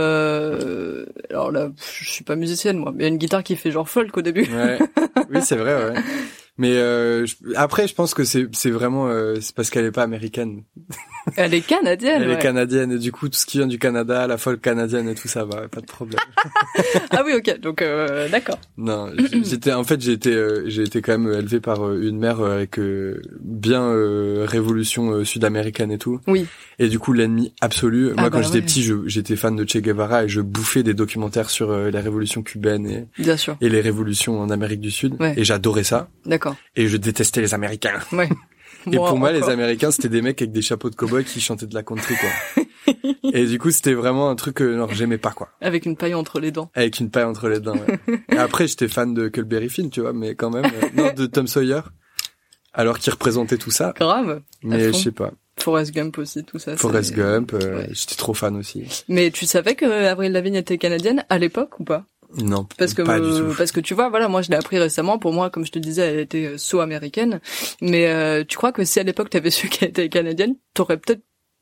Euh... Alors là, je suis pas musicienne moi, mais il y a une guitare qui fait genre folk au début. Ouais. Oui, c'est vrai. Ouais. Mais euh, je... après, je pense que c'est c'est vraiment euh, c'est parce qu'elle est pas américaine. Elle est canadienne. Elle ouais. est canadienne et du coup tout ce qui vient du Canada, la folk canadienne et tout ça va, pas de problème. Ah oui, ok, donc euh, d'accord. Non, j'étais en fait j'ai été euh, j'ai été quand même élevé par euh, une mère euh, avec euh, bien euh, révolution euh, sud-américaine et tout. Oui. Et du coup l'ennemi absolu. Ah Moi bah quand j'étais ouais. petit, je, j'étais fan de Che Guevara et je bouffais des documentaires sur euh, la révolution cubaine et bien sûr. et les révolutions en Amérique du Sud. Ouais. Et j'adorais ça. D'accord. Et je détestais les Américains. Ouais. Et moi, pour moi, encore. les Américains, c'était des mecs avec des chapeaux de cow-boy qui chantaient de la country, quoi. Et du coup, c'était vraiment un truc que genre, j'aimais pas, quoi. Avec une paille entre les dents. Avec une paille entre les dents, ouais. Et après, j'étais fan de Huckleberry Finn, tu vois, mais quand même, euh, non, de Tom Sawyer. Alors qu'il représentait tout ça. Grave. Mais je sais pas. Forrest Gump aussi, tout ça. Forrest c'est... Gump, euh, ouais. j'étais trop fan aussi. Mais tu savais que Avril Lavigne était canadienne à l'époque ou pas? Non, parce que pas du tout. Parce que tu vois, voilà, moi je l'ai appris récemment. Pour moi, comme je te disais, elle était so américaine. Mais euh, tu crois que si à l'époque t'avais su qu'elle était canadienne, t'aurais peut-être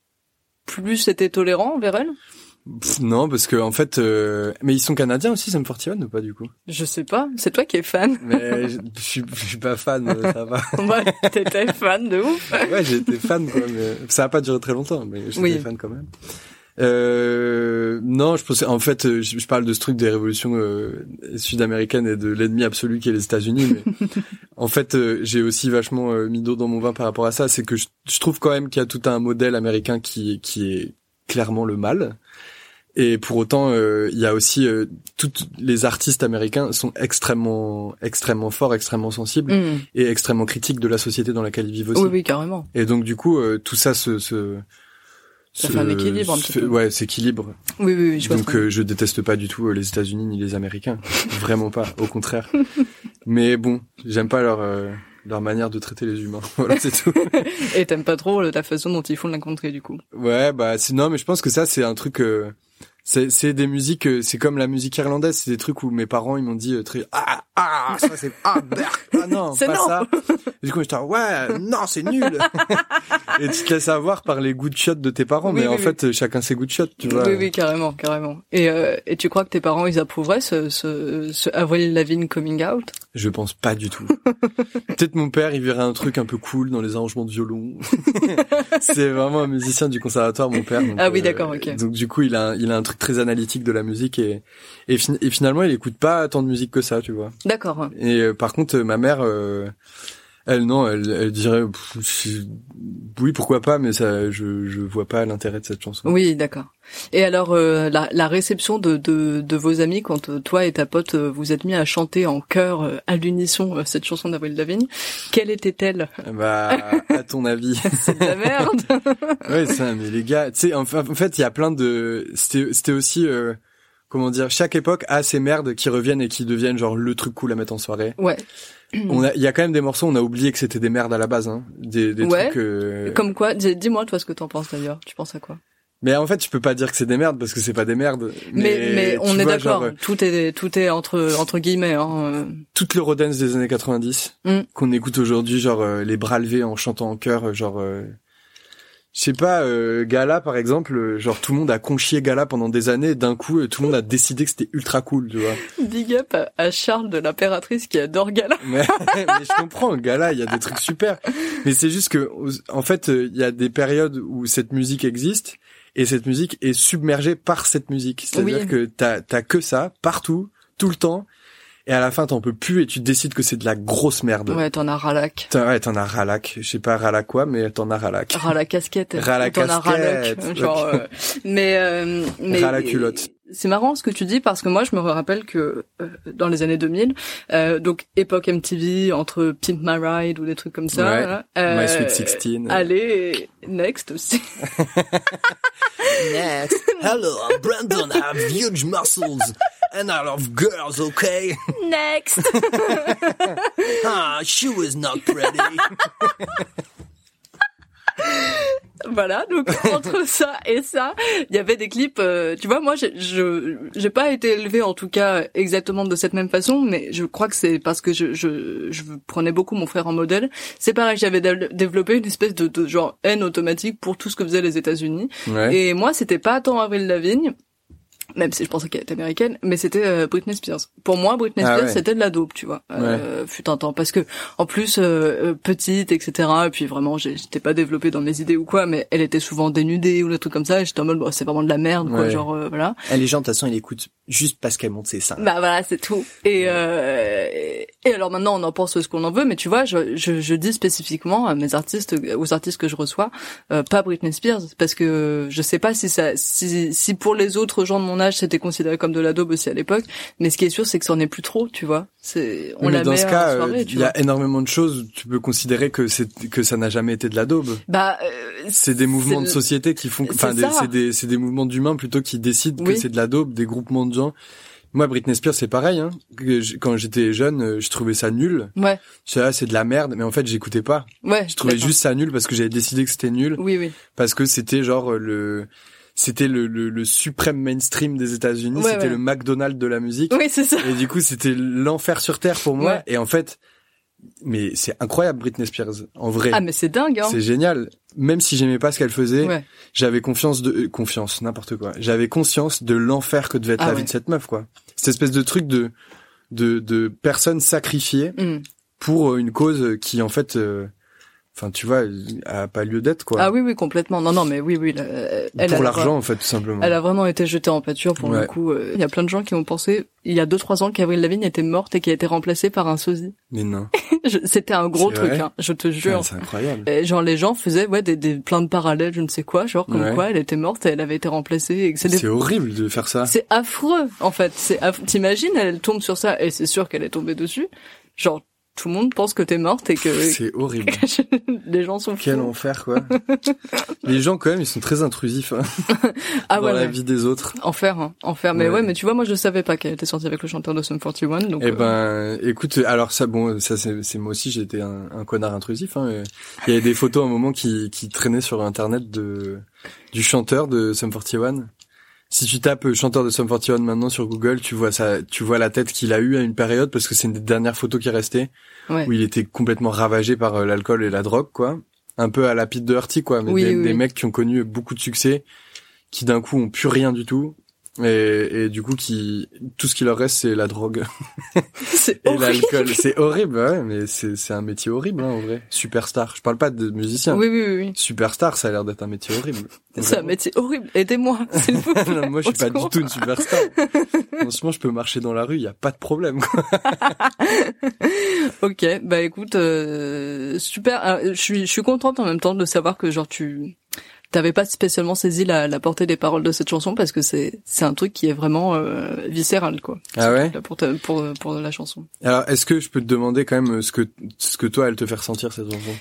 plus été tolérant envers elle? Pff, non, parce que en fait, euh... mais ils sont canadiens aussi, Sum quarante et un ou pas du coup? Je sais pas. C'est toi qui es fan. Mais je, je suis, je suis pas fan, ça va. Ouais, t'étais fan de ouf. Ouais, j'étais fan quoi, mais ça a pas duré très longtemps, mais j'étais oui. fan quand même. Euh, non, je pensais, en fait, je, je parle de ce truc des révolutions euh, sud-américaines et de l'ennemi absolu qui est les États-Unis, mais en fait, euh, j'ai aussi vachement euh, mis d'eau dans mon vin par rapport à ça. C'est que je, je trouve quand même qu'il y a tout un modèle américain qui, qui est clairement le mal. Et pour autant, euh, il y a aussi euh, tous les artistes américains sont extrêmement, extrêmement forts, extrêmement sensibles mmh. et extrêmement critiques de la société dans laquelle ils vivent aussi. Oui, oui, carrément. Et donc du coup, euh, tout ça se, se ça fait un équilibre un petit peu. Ouais, s'équilibre. Oui, oui, oui. Je donc euh, je déteste pas du tout euh, les États-Unis ni les Américains, vraiment pas, au contraire. Mais bon, j'aime pas leur. Euh... leur manière de traiter les humains. Voilà, c'est tout. Et t'aimes pas trop la façon dont ils font de la country, du coup. Ouais, bah c'est non, mais je pense que ça c'est un truc. Euh, c'est c'est des musiques, euh, c'est comme la musique irlandaise, c'est des trucs où mes parents ils m'ont dit euh, très ah ah ça c'est ah berk, ah non c'est pas non. ça. Et du coup j'étais ouais non c'est nul. Et tu te laisses avoir par les goûts de chiottes de tes parents, oui, mais oui, en oui. fait chacun ses goûts de chiottes, tu vois. Oui oui carrément carrément. Et euh, et tu crois que tes parents ils approuveraient ce ce, ce Avril Lavigne coming out? Je pense pas du tout. Peut-être mon père, il verrait un truc un peu cool dans les arrangements de violon. C'est vraiment un musicien du conservatoire, mon père. Donc, ah oui, euh, d'accord, ok. Donc du coup, il a, un, il a un truc très analytique de la musique et et, fin, et finalement, il écoute pas tant de musique que ça, tu vois. D'accord. Et euh, par contre, ma mère, euh, elle non, elle, elle dirait pff, oui, pourquoi pas, mais ça, je je vois pas l'intérêt de cette chanson. Oui, d'accord. Et alors euh, la, la réception de, de de vos amis quand euh, toi et ta pote euh, vous êtes mis à chanter en chœur euh, à l'unisson euh, cette chanson d'Avril Lavigne, quelle était-elle? Bah, à ton avis. C'est de la merde. Ouais, ça, mais les gars, tu sais, en, en fait, il y a plein de, c'était, c'était aussi, euh, comment dire, chaque époque a ses merdes qui reviennent et qui deviennent genre le truc cool à mettre en soirée. Ouais. On a, il y a quand même des morceaux, on a oublié que c'était des merdes à la base, hein. Des, des ouais. trucs. Euh... Comme quoi? Dis- Dis-moi toi ce que t'en penses d'ailleurs. Tu penses à quoi? Mais en fait, je peux pas dire que c'est des merdes parce que c'est pas des merdes. Mais Mais, mais on tu est vois, d'accord. genre, Tout est tout est entre entre guillemets. Hein. toute l'Eurodance des années quatre-vingt-dix Mm. qu'on écoute aujourd'hui, genre euh, les bras levés en chantant en chœur, euh, genre. Euh... Je sais pas, euh, Gala par exemple, euh, genre tout le monde a conchié Gala pendant des années, et d'un coup euh, tout le monde a décidé que c'était ultra cool, tu vois. Big up à, à Charles de l'Impératrice qui adore Gala. Mais, mais je comprends, Gala, il y a des trucs super. Mais c'est juste que, en fait, il y a des périodes où cette musique existe et cette musique est submergée par cette musique. C'est-à-dire Oui. que t'as, t'as que ça partout, tout le temps. Et à la fin, t'en peux plus et tu décides que c'est de la grosse merde. Ouais, t'en as ralac. T'en, ouais, t'en as ralac. Je sais pas ralac quoi, mais t'en as ralac. Rala casquette. Rala T'en as casquette. ralac. Genre, euh, mais, euh, mais. Rala culotte. C'est marrant ce que tu dis parce que moi je me rappelle que euh, dans les années deux mille, euh, donc époque M T V entre Pimp My Ride ou des trucs comme ça. Ouais. Voilà, euh, My Sweet sixteen. Allez, Next aussi. Next. Hello, I'm Brandon. I have huge muscles. And I love girls, okay? Next. Ah, she was not pretty. Voilà, donc entre ça et ça, il y avait des clips. Euh, tu vois, moi, j'ai, je, j'ai pas été élevée en tout cas exactement de cette même façon, mais je crois que c'est parce que je, je, je prenais beaucoup mon frère en modèle. C'est pareil, j'avais dé- développé une espèce de, de genre haine automatique pour tout ce que faisaient les États-Unis. Ouais. Et moi, c'était pas tant Avril Lavigne. Même si je pensais qu'elle était américaine, mais c'était euh, Britney Spears. Pour moi, Britney Ah Spears, ouais. c'était de la dope, tu vois. Euh, fut un temps, parce que en plus euh, euh, petite, et cetera. Et puis vraiment, j'ai- j'étais pas développée dans mes idées ou quoi, mais elle était souvent dénudée ou des trucs comme ça. Et j'étais en mode, bon, c'est vraiment de la merde, quoi. Ouais. Genre euh, voilà. Et les gens, de toute façon, ils écoutent juste parce qu'elle monte ses seins. Bah voilà, c'est tout. Et, euh, et et alors maintenant, on en pense ce qu'on en veut, mais tu vois, je, je, je dis spécifiquement à mes artistes, aux artistes que je reçois, euh, pas Britney Spears, parce que je sais pas si ça, si, si pour les autres gens de mon âge, c'était considéré comme de la daube aussi à l'époque, mais ce qui est sûr, c'est que c'en est plus trop, tu vois. C'est, on Oui, mais la dans met ce en cas, soirée, euh, tu il y a vois. énormément de choses. Tu peux considérer que c'est que ça n'a jamais été de la daube. Bah, euh, C'est des mouvements de le- société qui font, enfin, c'est des- ça. c'est des, c'est des mouvements d'humains plutôt qui décident Oui. que c'est de la daube, des groupements de gens. Moi, Britney Spears, c'est pareil. Hein. Que j- Quand j'étais jeune, euh, je trouvais ça nul. Ouais, Je disais, ah, c'est de la merde, mais en fait, j'écoutais pas. ouais. Je trouvais d'accord. juste ça nul parce que j'avais décidé que c'était nul, Oui, oui. parce que c'était genre euh, le, c'était le, le, le suprême mainstream des États-Unis. Ouais, c'était ouais. le McDonald's de la musique. Oui, c'est ça. Et du coup, c'était l'enfer sur terre pour moi. Ouais. Et en fait, mais c'est incroyable, Britney Spears. En vrai. Ah, mais c'est dingue, hein. C'est génial. Même si j'aimais pas ce qu'elle faisait, Ouais. j'avais confiance de euh, confiance, n'importe quoi. J'avais conscience de l'enfer que devait être Ah la ouais. vie de cette meuf, quoi. Cette espèce de truc de de de personnes sacrifiées Mm. pour une cause qui en fait, euh, enfin tu vois, a pas lieu d'être, quoi. Ah oui, oui, complètement. Non, non, mais oui, oui. la- elle pour a- l'argent, en fait, tout simplement. Elle a vraiment été jetée en pâture pour le Ouais. coup. Il y a plein de gens qui ont pensé, il y a deux trois ans, qu'Avril Lavigne était morte et qui a été remplacée par un sosie. Mais non. Je- C'était un gros C'est truc, vrai hein, je te jure. Ouais, c'est incroyable. Et genre les gens faisaient ouais des, des plein de parallèles, je ne sais quoi, genre comme Ouais. quoi elle était morte et elle avait été remplacée et que c'est des- C'est horrible de faire ça. c'est affreux en fait. C'est aff- t'imagines, elle tombe sur ça et c'est sûr qu'elle est tombée dessus. Genre tout le monde pense que t'es morte et que c'est horrible. que je... les gens sont fous. Quel enfer, quoi. Les gens, quand même, ils sont très intrusifs, hein, ah dans ouais, la ouais. vie des autres. Enfer, hein. Enfer. Mais ouais. ouais, mais tu vois, moi, je savais pas qu'elle était sortie avec le chanteur de Sum forty one, donc. Eh euh... ben, écoute, alors ça, bon, ça, c'est, c'est moi aussi, j'étais un, un connard intrusif, hein. Il y avait des photos à un moment qui, qui traînaient sur Internet de, du chanteur de Sum forty one. Si tu tapes euh, chanteur de Sum forty one maintenant sur Google, tu vois ça, tu vois la tête qu'il a eue à une période parce que c'est une des dernières photos qui est restée ouais. où il était complètement ravagé par euh, l'alcool et la drogue, quoi. Un peu à la Pete Doherty, quoi. Mais oui, des, oui. des mecs qui ont connu beaucoup de succès, qui d'un coup ont plus rien du tout. Et, et du coup, qui tout ce qui leur reste, c'est la drogue c'est et horrible. l'alcool. C'est horrible, ouais, mais c'est c'est un métier horrible, hein, en vrai. Superstar. Je parle pas de musicien. Oui, oui, oui. oui. Superstar, ça a l'air d'être un métier horrible. C'est un métier horrible. Aidez-moi, s'il vous plaît. Non, moi, je suis pas du tout une superstar. Franchement, je peux marcher dans la rue, y a pas de problème, quoi. Ok, bah écoute, euh, super. Euh, je suis, je suis contente en même temps de savoir que genre tu t'avais pas spécialement saisi la, la portée des paroles de cette chanson parce que c'est, c'est un truc qui est vraiment euh, viscéral, quoi. Ah ouais. Pour, ta, pour pour la chanson. Alors, est-ce que je peux te demander quand même ce que ce que toi elle te fait ressentir cette chanson?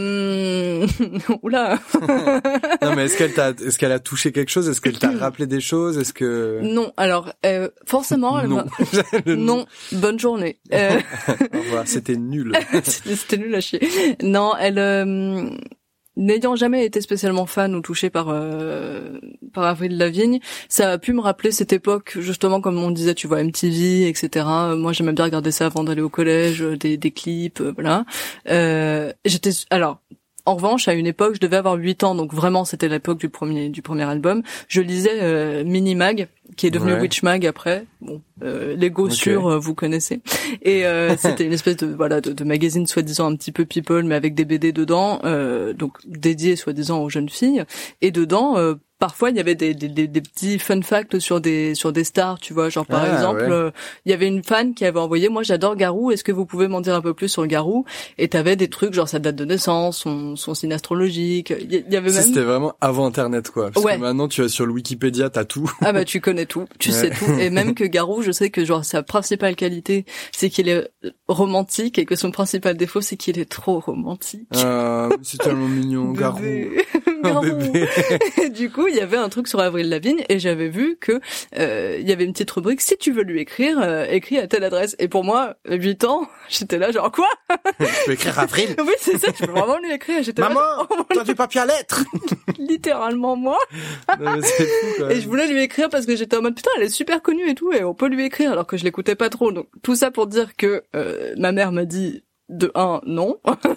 Euh... Oula. Non, mais est-ce qu'elle t'a, est-ce qu'elle a touché quelque chose? Est-ce qu'elle t'a rappelé des choses? Est-ce que Non, alors euh, forcément. Elle non. m'a... non. Bonne journée. Euh... Au revoir. C'était nul. c'était, c'était nul à chier. Non, elle. Euh... N'ayant jamais été spécialement fan ou touché par euh, par Avril Lavigne, ça a pu me rappeler cette époque, justement, comme on disait, tu vois, M T V, et cetera. Moi, j'aimais bien regarder ça avant d'aller au collège, des, des clips, euh, voilà. Euh, j'étais, alors, en revanche, à une époque, je devais avoir huit ans, donc vraiment, c'était l'époque du premier du premier album. Je lisais euh, Minimag, qui est devenu ouais. Witch Mag après. Bon, euh, Lego okay. sur, euh, vous connaissez. Et euh, c'était une espèce de voilà de, de magazine soi-disant un petit peu people, mais avec des B D dedans, euh, donc dédié soi-disant aux jeunes filles. Et dedans, euh, parfois il y avait des, des, des, des petits fun facts sur des sur des stars, tu vois, genre par ah, exemple, ouais. euh, il y avait une fan qui avait envoyé, moi j'adore Garou, est-ce que vous pouvez m'en dire un peu plus sur Garou? Et t'avais des trucs genre sa date de naissance, son son signe astrologique, il y, y avait ça, même. C'était vraiment avant Internet, quoi. Parce ouais. que maintenant tu vas sur le Wikipédia, t'as tout. Ah bah tu connais tout, tu ouais. sais tout. Et même que Garou, je sais que genre sa principale qualité, c'est qu'il est romantique et que son principal défaut, c'est qu'il est trop romantique. Ah, c'est tellement mignon, Garou. Garou. Bébé. Du coup, il y avait un truc sur Avril Lavigne et j'avais vu que euh, il y avait une petite rubrique, si tu veux lui écrire, euh, écris à telle adresse. Et pour moi, huit ans, j'étais là genre quoi? Tu peux écrire Avril? Oui, c'est ça, je peux vraiment lui écrire. J'étais Maman, là, genre, oh, t'as du papier à lettres? Littéralement moi. Non, mais c'est fou, quand même. Et je voulais lui écrire parce que j'étais en mode putain, elle est super connue et tout et on peut lui écrire alors que je l'écoutais pas trop. Donc tout ça pour dire que euh, ma mère m'a dit de un, non,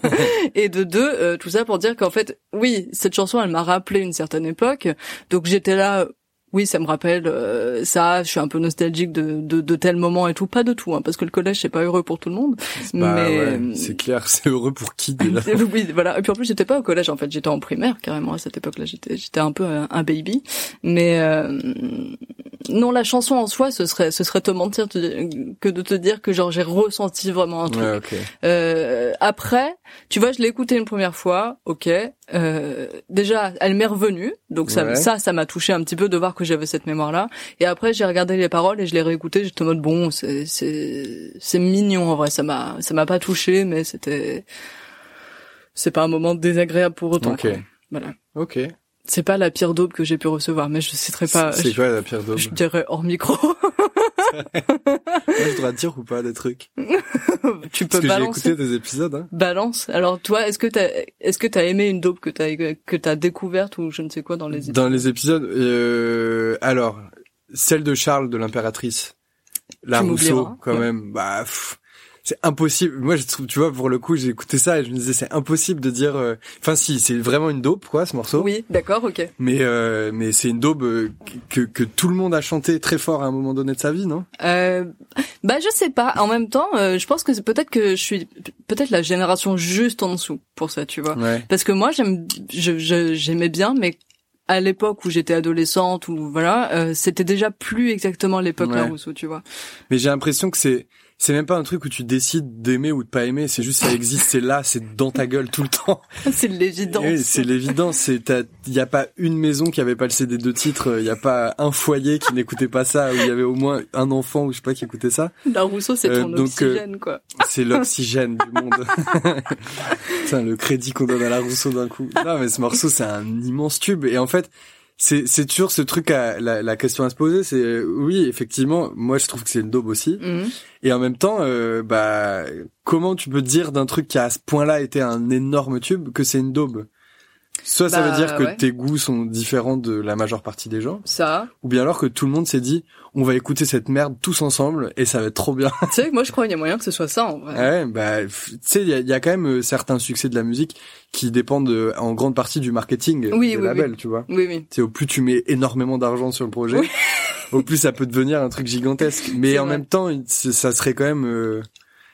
et de deux, euh, tout ça pour dire qu'en fait, oui, cette chanson, elle m'a rappelé une certaine époque, donc j'étais là, oui, ça me rappelle euh, ça, je suis un peu nostalgique de, de, de tel moment et tout, pas de tout, hein, parce que le collège, c'est pas heureux pour tout le monde, bah, mais... Ouais, c'est clair, c'est heureux pour qui, déjà? Oui, voilà, et puis en plus, j'étais pas au collège, en fait, j'étais en primaire, carrément, à cette époque-là, j'étais j'étais un peu un, un baby, mais... Euh, non, la chanson en soi, ce serait, ce serait te mentir que de te dire que genre j'ai ressenti vraiment un truc. Ouais, okay. euh, après, tu vois, je l'ai écouté une première fois, ok. Euh, déjà, elle m'est revenue, donc ça, ouais. ça, ça m'a touché un petit peu de voir que j'avais cette mémoire-là. Et après, j'ai regardé les paroles et je l'ai réécouté. J'étais en mode bon, c'est, c'est, c'est mignon en vrai. Ça m'a, ça m'a pas touché, mais c'était, c'est pas un moment désagréable pour autant. Ok. Quoi. Voilà. Ok. C'est pas la pire daube que j'ai pu recevoir, mais je citerai pas. C'est je, quoi la pire daube? Je dirais hors micro. Moi, je dois dire ou pas des trucs. Tu peux Parce que balancer. j'ai écouté des épisodes. Hein. Balance. Alors toi, est-ce que t'as, est-ce que t'as aimé une daube que t'as que t'as découverte ou je ne sais quoi dans les épisodes? Dans les épisodes, euh, alors celle de Charles de l'impératrice, la Rousseau, quand ouais. même. Bah. Pff, c'est impossible. Moi, je trouve, tu vois, pour le coup, j'ai écouté ça et je me disais, c'est impossible de dire. Enfin, euh... si, c'est vraiment une daube, quoi, ce morceau. Oui, d'accord, ok. Mais, euh, mais c'est une daube euh, que que tout le monde a chanté très fort à un moment donné de sa vie, non? Euh, bah, je sais pas. En même temps, euh, je pense que c'est peut-être que je suis peut-être la génération juste en dessous pour ça, tu vois. Ouais. Parce que moi, j'aime, je, je, j'aimais bien, mais à l'époque où j'étais adolescente ou voilà, euh, c'était déjà plus exactement l'époque ouais. La Rousseau, tu vois. Mais j'ai l'impression que c'est c'est même pas un truc où tu décides d'aimer ou de pas aimer, c'est juste ça existe, c'est là, c'est dans ta gueule tout le temps. C'est l'évidence. Oui, c'est l'évidence, c'est t'as il y a pas une maison qui avait pas le C D de titre, il y a pas un foyer qui n'écoutait pas ça, où il y avait au moins un enfant ou je sais pas qui écoutait ça. La Rousseau, c'est ton euh, donc, oxygène, quoi. C'est l'oxygène du monde. Putain, le crédit qu'on donne à la Rousseau d'un coup. Non, mais ce morceau, c'est un immense tube. Et en fait, c'est, c'est toujours ce truc à, la, la question à se poser, c'est, euh, oui, effectivement, moi, je trouve que c'est une daube aussi. Mmh. Et en même temps, euh, bah, comment tu peux dire d'un truc qui à ce point-là été un énorme tube que c'est une daube? Soit bah, ça veut dire que ouais. tes goûts sont différents de la majeure partie des gens. Ça. Ou bien alors que tout le monde s'est dit, on va écouter cette merde tous ensemble et ça va être trop bien. Tu sais, moi je crois qu'il y a moyen que ce soit ça en vrai. Ouais, bah, tu sais, il y a, y a quand même euh, certains succès de la musique qui dépendent euh, en grande partie du marketing oui, des oui, labels, oui. tu vois. Oui, oui. Tu sais, au plus tu mets énormément d'argent sur le projet, oui. au plus ça peut devenir un truc gigantesque. Mais c'est en vrai. Même temps, ça serait quand même... Euh,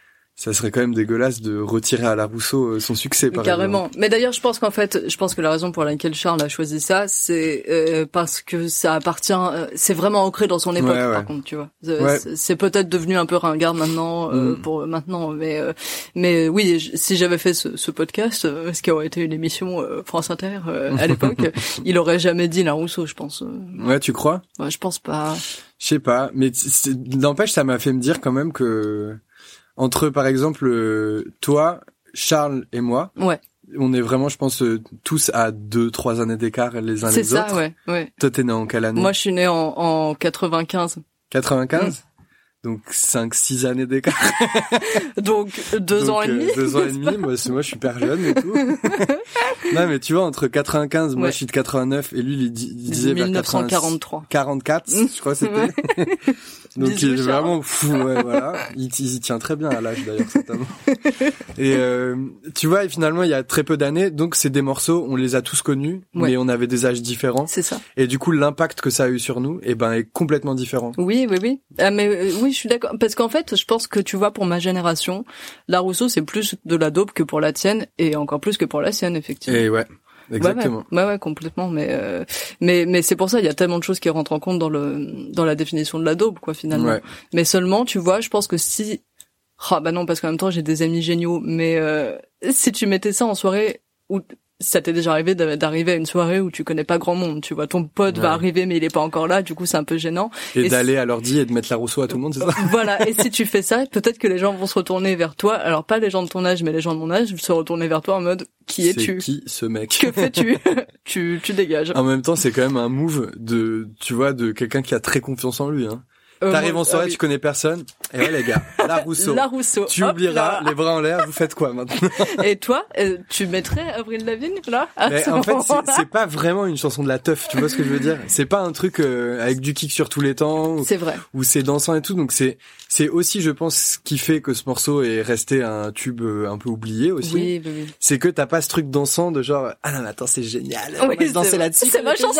ça serait quand même dégueulasse de retirer à la Rousseau son succès, par Carrément. exemple. Mais d'ailleurs, je pense qu'en fait, je pense que la raison pour laquelle Charles a choisi ça, c'est euh, parce que ça appartient, euh, c'est vraiment ancré dans son époque, ouais, ouais. par contre, tu vois. C'est, ouais. c'est, c'est peut-être devenu un peu ringard maintenant, euh, mm. pour maintenant, mais euh, mais oui, si j'avais fait ce, ce podcast, euh, ce qui aurait été une émission euh, France Inter euh, à l'époque, il aurait jamais dit la Rousseau, je pense. Ouais, tu crois? Ouais, je pense pas. Je sais pas, mais n'empêche, ça m'a fait me dire quand même que entre, par exemple, euh, toi, Charles et moi, ouais. on est vraiment, je pense, euh, tous à deux, trois années d'écart les uns c'est les ça, autres. Ouais, ouais. Toi, t'es né en quelle année? Moi, je suis né en, en quatre-vingt-quinze. quatre-vingt-quinze? Mmh. Donc, cinq, six années d'écart. Donc, deux Donc, ans et demi. Euh, deux ans et demi, moi, c'est, moi, je suis super jeune et tout. Non, mais tu vois, entre quatre-vingt-quinze, ouais. moi, je suis de quatre-vingt-neuf, et lui, il, il disait dix-neuf cent quarante-trois. quarante-quatre, je crois que c'était. Ouais. Donc, Bisous, il est vraiment fou, ouais, voilà. Il, il y tient très bien à l'âge, d'ailleurs, cet homme. Et, euh, tu vois, et finalement, il y a très peu d'années, donc c'est des morceaux, on les a tous connus, ouais. mais on avait des âges différents. C'est ça. Et du coup, l'impact que ça a eu sur nous, eh ben, est complètement différent. Oui, oui, oui. Ah, mais, euh, oui, je suis d'accord. Parce qu'en fait, je pense que, tu vois, pour ma génération, la Rousseau, c'est plus de la dope que pour la tienne, et encore plus que pour la sienne, effectivement. Et ouais. Exactement. Ouais, ouais, ouais, ouais complètement. Mais euh, mais mais c'est pour ça, il y a tellement de choses qui rentrent en compte dans le dans la définition de la daube, quoi, finalement. Ouais. Mais seulement, tu vois, je pense que si, ah bah non, parce qu'en même temps, j'ai des amis géniaux. Mais euh, si tu mettais ça en soirée où ça t'est déjà arrivé d'arriver à une soirée où tu connais pas grand monde, tu vois, ton pote ouais. va arriver mais il est pas encore là, du coup c'est un peu gênant. Et, et d'aller si... à l'ordi et de mettre la Rousseau à tout le monde, c'est ça? Voilà, et si tu fais ça, peut-être que les gens vont se retourner vers toi, alors pas les gens de ton âge, mais les gens de mon âge, se retourner vers toi en mode, qui es-tu? C'est qui ce mec? Que fais-tu? tu, tu dégages. En même temps, c'est quand même un move de, tu vois, de quelqu'un qui a très confiance en lui, hein. Euh, T'arrives moi, en soirée, ah oui. tu connais personne. Et ouais, les gars, la Rousseau. La Rousseau. Tu Hop oublieras, là. Les bras en l'air, vous faites quoi maintenant? Et toi, euh, tu mettrais Avril Lavigne, là? Mais en fait, c'est, c'est pas vraiment une chanson de la teuf, tu vois ce que je veux dire? C'est pas un truc euh, avec du kick sur tous les temps. Ou, c'est vrai. Où c'est dansant et tout. Donc c'est, c'est aussi, je pense, ce qui fait que ce morceau est resté un tube un peu oublié aussi. Oui, oui, oui. C'est que t'as pas ce truc dansant de genre, ah non, mais attends, c'est génial. Oui, on va danser là-dessus. C'est ma chanson.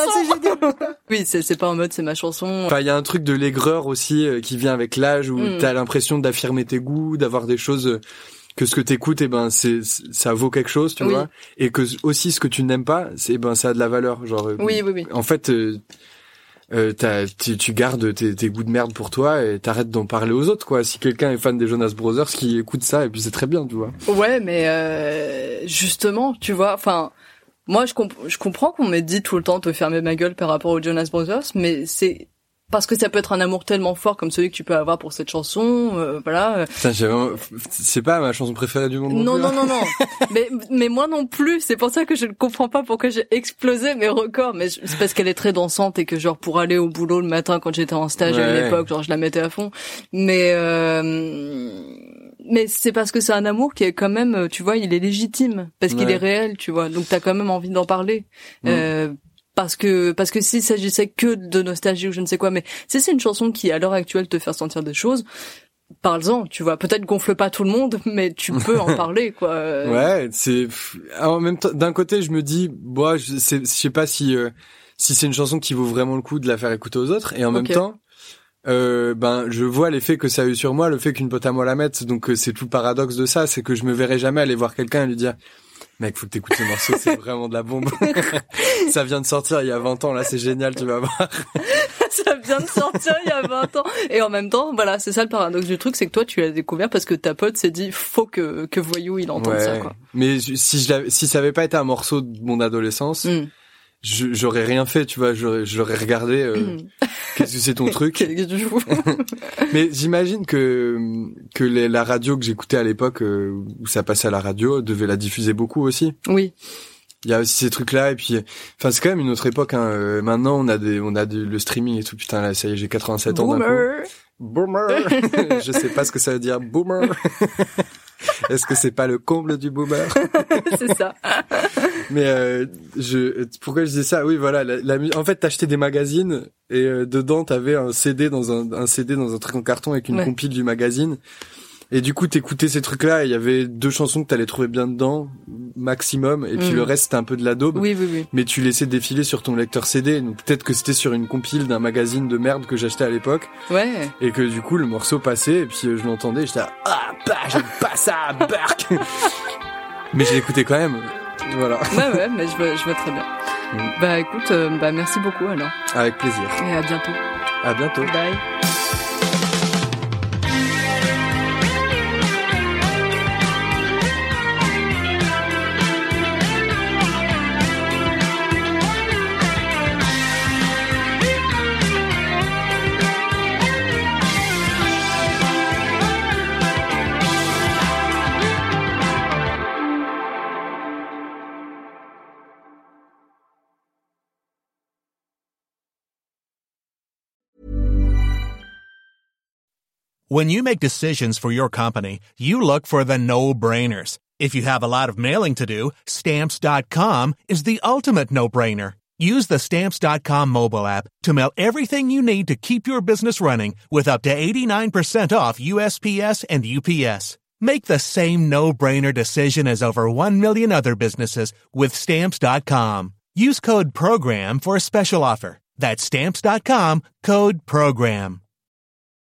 Oui, c'est, c'est pas en mode, c'est ma chanson. Enfin, il y a un truc de l'aigreur aussi euh, qui vient avec l'âge où mm. t'as l'impression d'affirmer tes goûts, d'avoir des choses que ce que t'écoutes, eh ben c'est ça vaut quelque chose, tu oui. vois, et que aussi ce que tu n'aimes pas, c'est ben ça a de la valeur, genre. Oui, oui, oui. En fait, euh, euh, t'as, tu, tu gardes tes, tes goûts de merde pour toi et t'arrêtes d'en parler aux autres, quoi. Si quelqu'un est fan des Jonas Brothers, qui écoute ça, et puis c'est très bien, tu vois. Ouais, mais euh, justement, tu vois, enfin. Moi, je, comp- je comprends qu'on m'ait dit tout le temps de fermer ma gueule par rapport aux Jonas Brothers, mais c'est parce que ça peut être un amour tellement fort comme celui que tu peux avoir pour cette chanson, euh, voilà. Putain, j'ai vraiment... c'est pas ma chanson préférée du monde. Non, non, non, non, non. mais, mais moi non plus. C'est pour ça que je ne comprends pas pourquoi j'ai explosé mes records. Mais c'est parce qu'elle est très dansante et que genre pour aller au boulot le matin quand j'étais en stage ouais. à l'époque, genre je la mettais à fond. Mais euh... mais c'est parce que c'est un amour qui est quand même, tu vois, il est légitime parce qu'il ouais. est réel, tu vois. Donc t'as quand même envie d'en parler. Mmh. Euh, Parce que parce que s'il s'agissait que de nostalgie ou je ne sais quoi, mais si c'est une chanson qui à l'heure actuelle te fait sentir des choses, parle-en, tu vois. Peut-être gonfle pas tout le monde, mais tu peux en parler, quoi. Ouais, c'est en même temps. D'un côté, je me dis, bon, je sais, je sais pas si euh, si c'est une chanson qui vaut vraiment le coup de la faire écouter aux autres, et en okay. même temps. Euh, ben, je vois l'effet que ça a eu sur moi, le fait qu'une pote à moi la mette, donc euh, c'est tout le paradoxe de ça, c'est que je me verrai jamais aller voir quelqu'un et lui dire mec, faut que t'écoutes ce morceau, c'est vraiment de la bombe. Ça vient de sortir il y a vingt ans, là, c'est génial, tu vas voir. Ça vient de sortir il y a vingt ans. Et en même temps, voilà, c'est ça le paradoxe du truc, c'est que toi, tu l'as découvert parce que ta pote s'est dit, faut que, que Voyou, il entende ouais. ça, quoi. Mais si je l'avais, si ça avait pas été un morceau de mon adolescence, mm. je, j'aurais rien fait, tu vois, j'aurais, j'aurais regardé, euh, mm. qu'est-ce que c'est ton truc? Qu'est-ce que tu fous? Mais j'imagine que, que les, la radio que j'écoutais à l'époque, euh, où ça passait à la radio, devait la diffuser beaucoup aussi. Oui. Il y a aussi ces trucs-là, et puis, enfin, c'est quand même une autre époque, hein. Euh, maintenant, on a des, on a des, le streaming et tout, putain, là, ça y est, j'ai quatre-vingt-sept ans d'un coup. Boomer! Je sais pas ce que ça veut dire, boomer. Est-ce que c'est pas le comble du boomer? C'est ça. Mais, euh, je, pourquoi je dis ça? Oui, voilà, la, la, en fait, t'achetais des magazines, et euh, dedans, t'avais un C D dans un, un C D dans un truc en carton avec une ouais. compile du magazine. Et du coup, t'écoutais ces trucs-là, et il y avait deux chansons que t'allais trouver bien dedans, maximum, et puis mmh. le reste, c'était un peu de la daube. Oui, oui, oui. Mais tu laissais défiler sur ton lecteur C D, donc peut-être que c'était sur une compile d'un magazine de merde que j'achetais à l'époque. Ouais. Et que du coup, le morceau passait, et puis je l'entendais, et j'étais là, ah, bah, j'aime pas ça, Burk. Mais je l'écoutais quand même. Voilà. Ouais, ouais, mais je vois, je vois très bien. Mmh. Bah, écoute, euh, bah, merci beaucoup, alors. Avec plaisir. Et à bientôt. À bientôt. Bye. When you make decisions for your company, you look for the no-brainers. If you have a lot of mailing to do, Stamps dot com is the ultimate no-brainer. Use the Stamps dot com mobile app to mail everything you need to keep your business running with up to eighty-nine percent off U S P S and U P S. Make the same no-brainer decision as over one million other businesses with Stamps dot com. Use code PROGRAM for a special offer. That's Stamps dot com, code PROGRAM.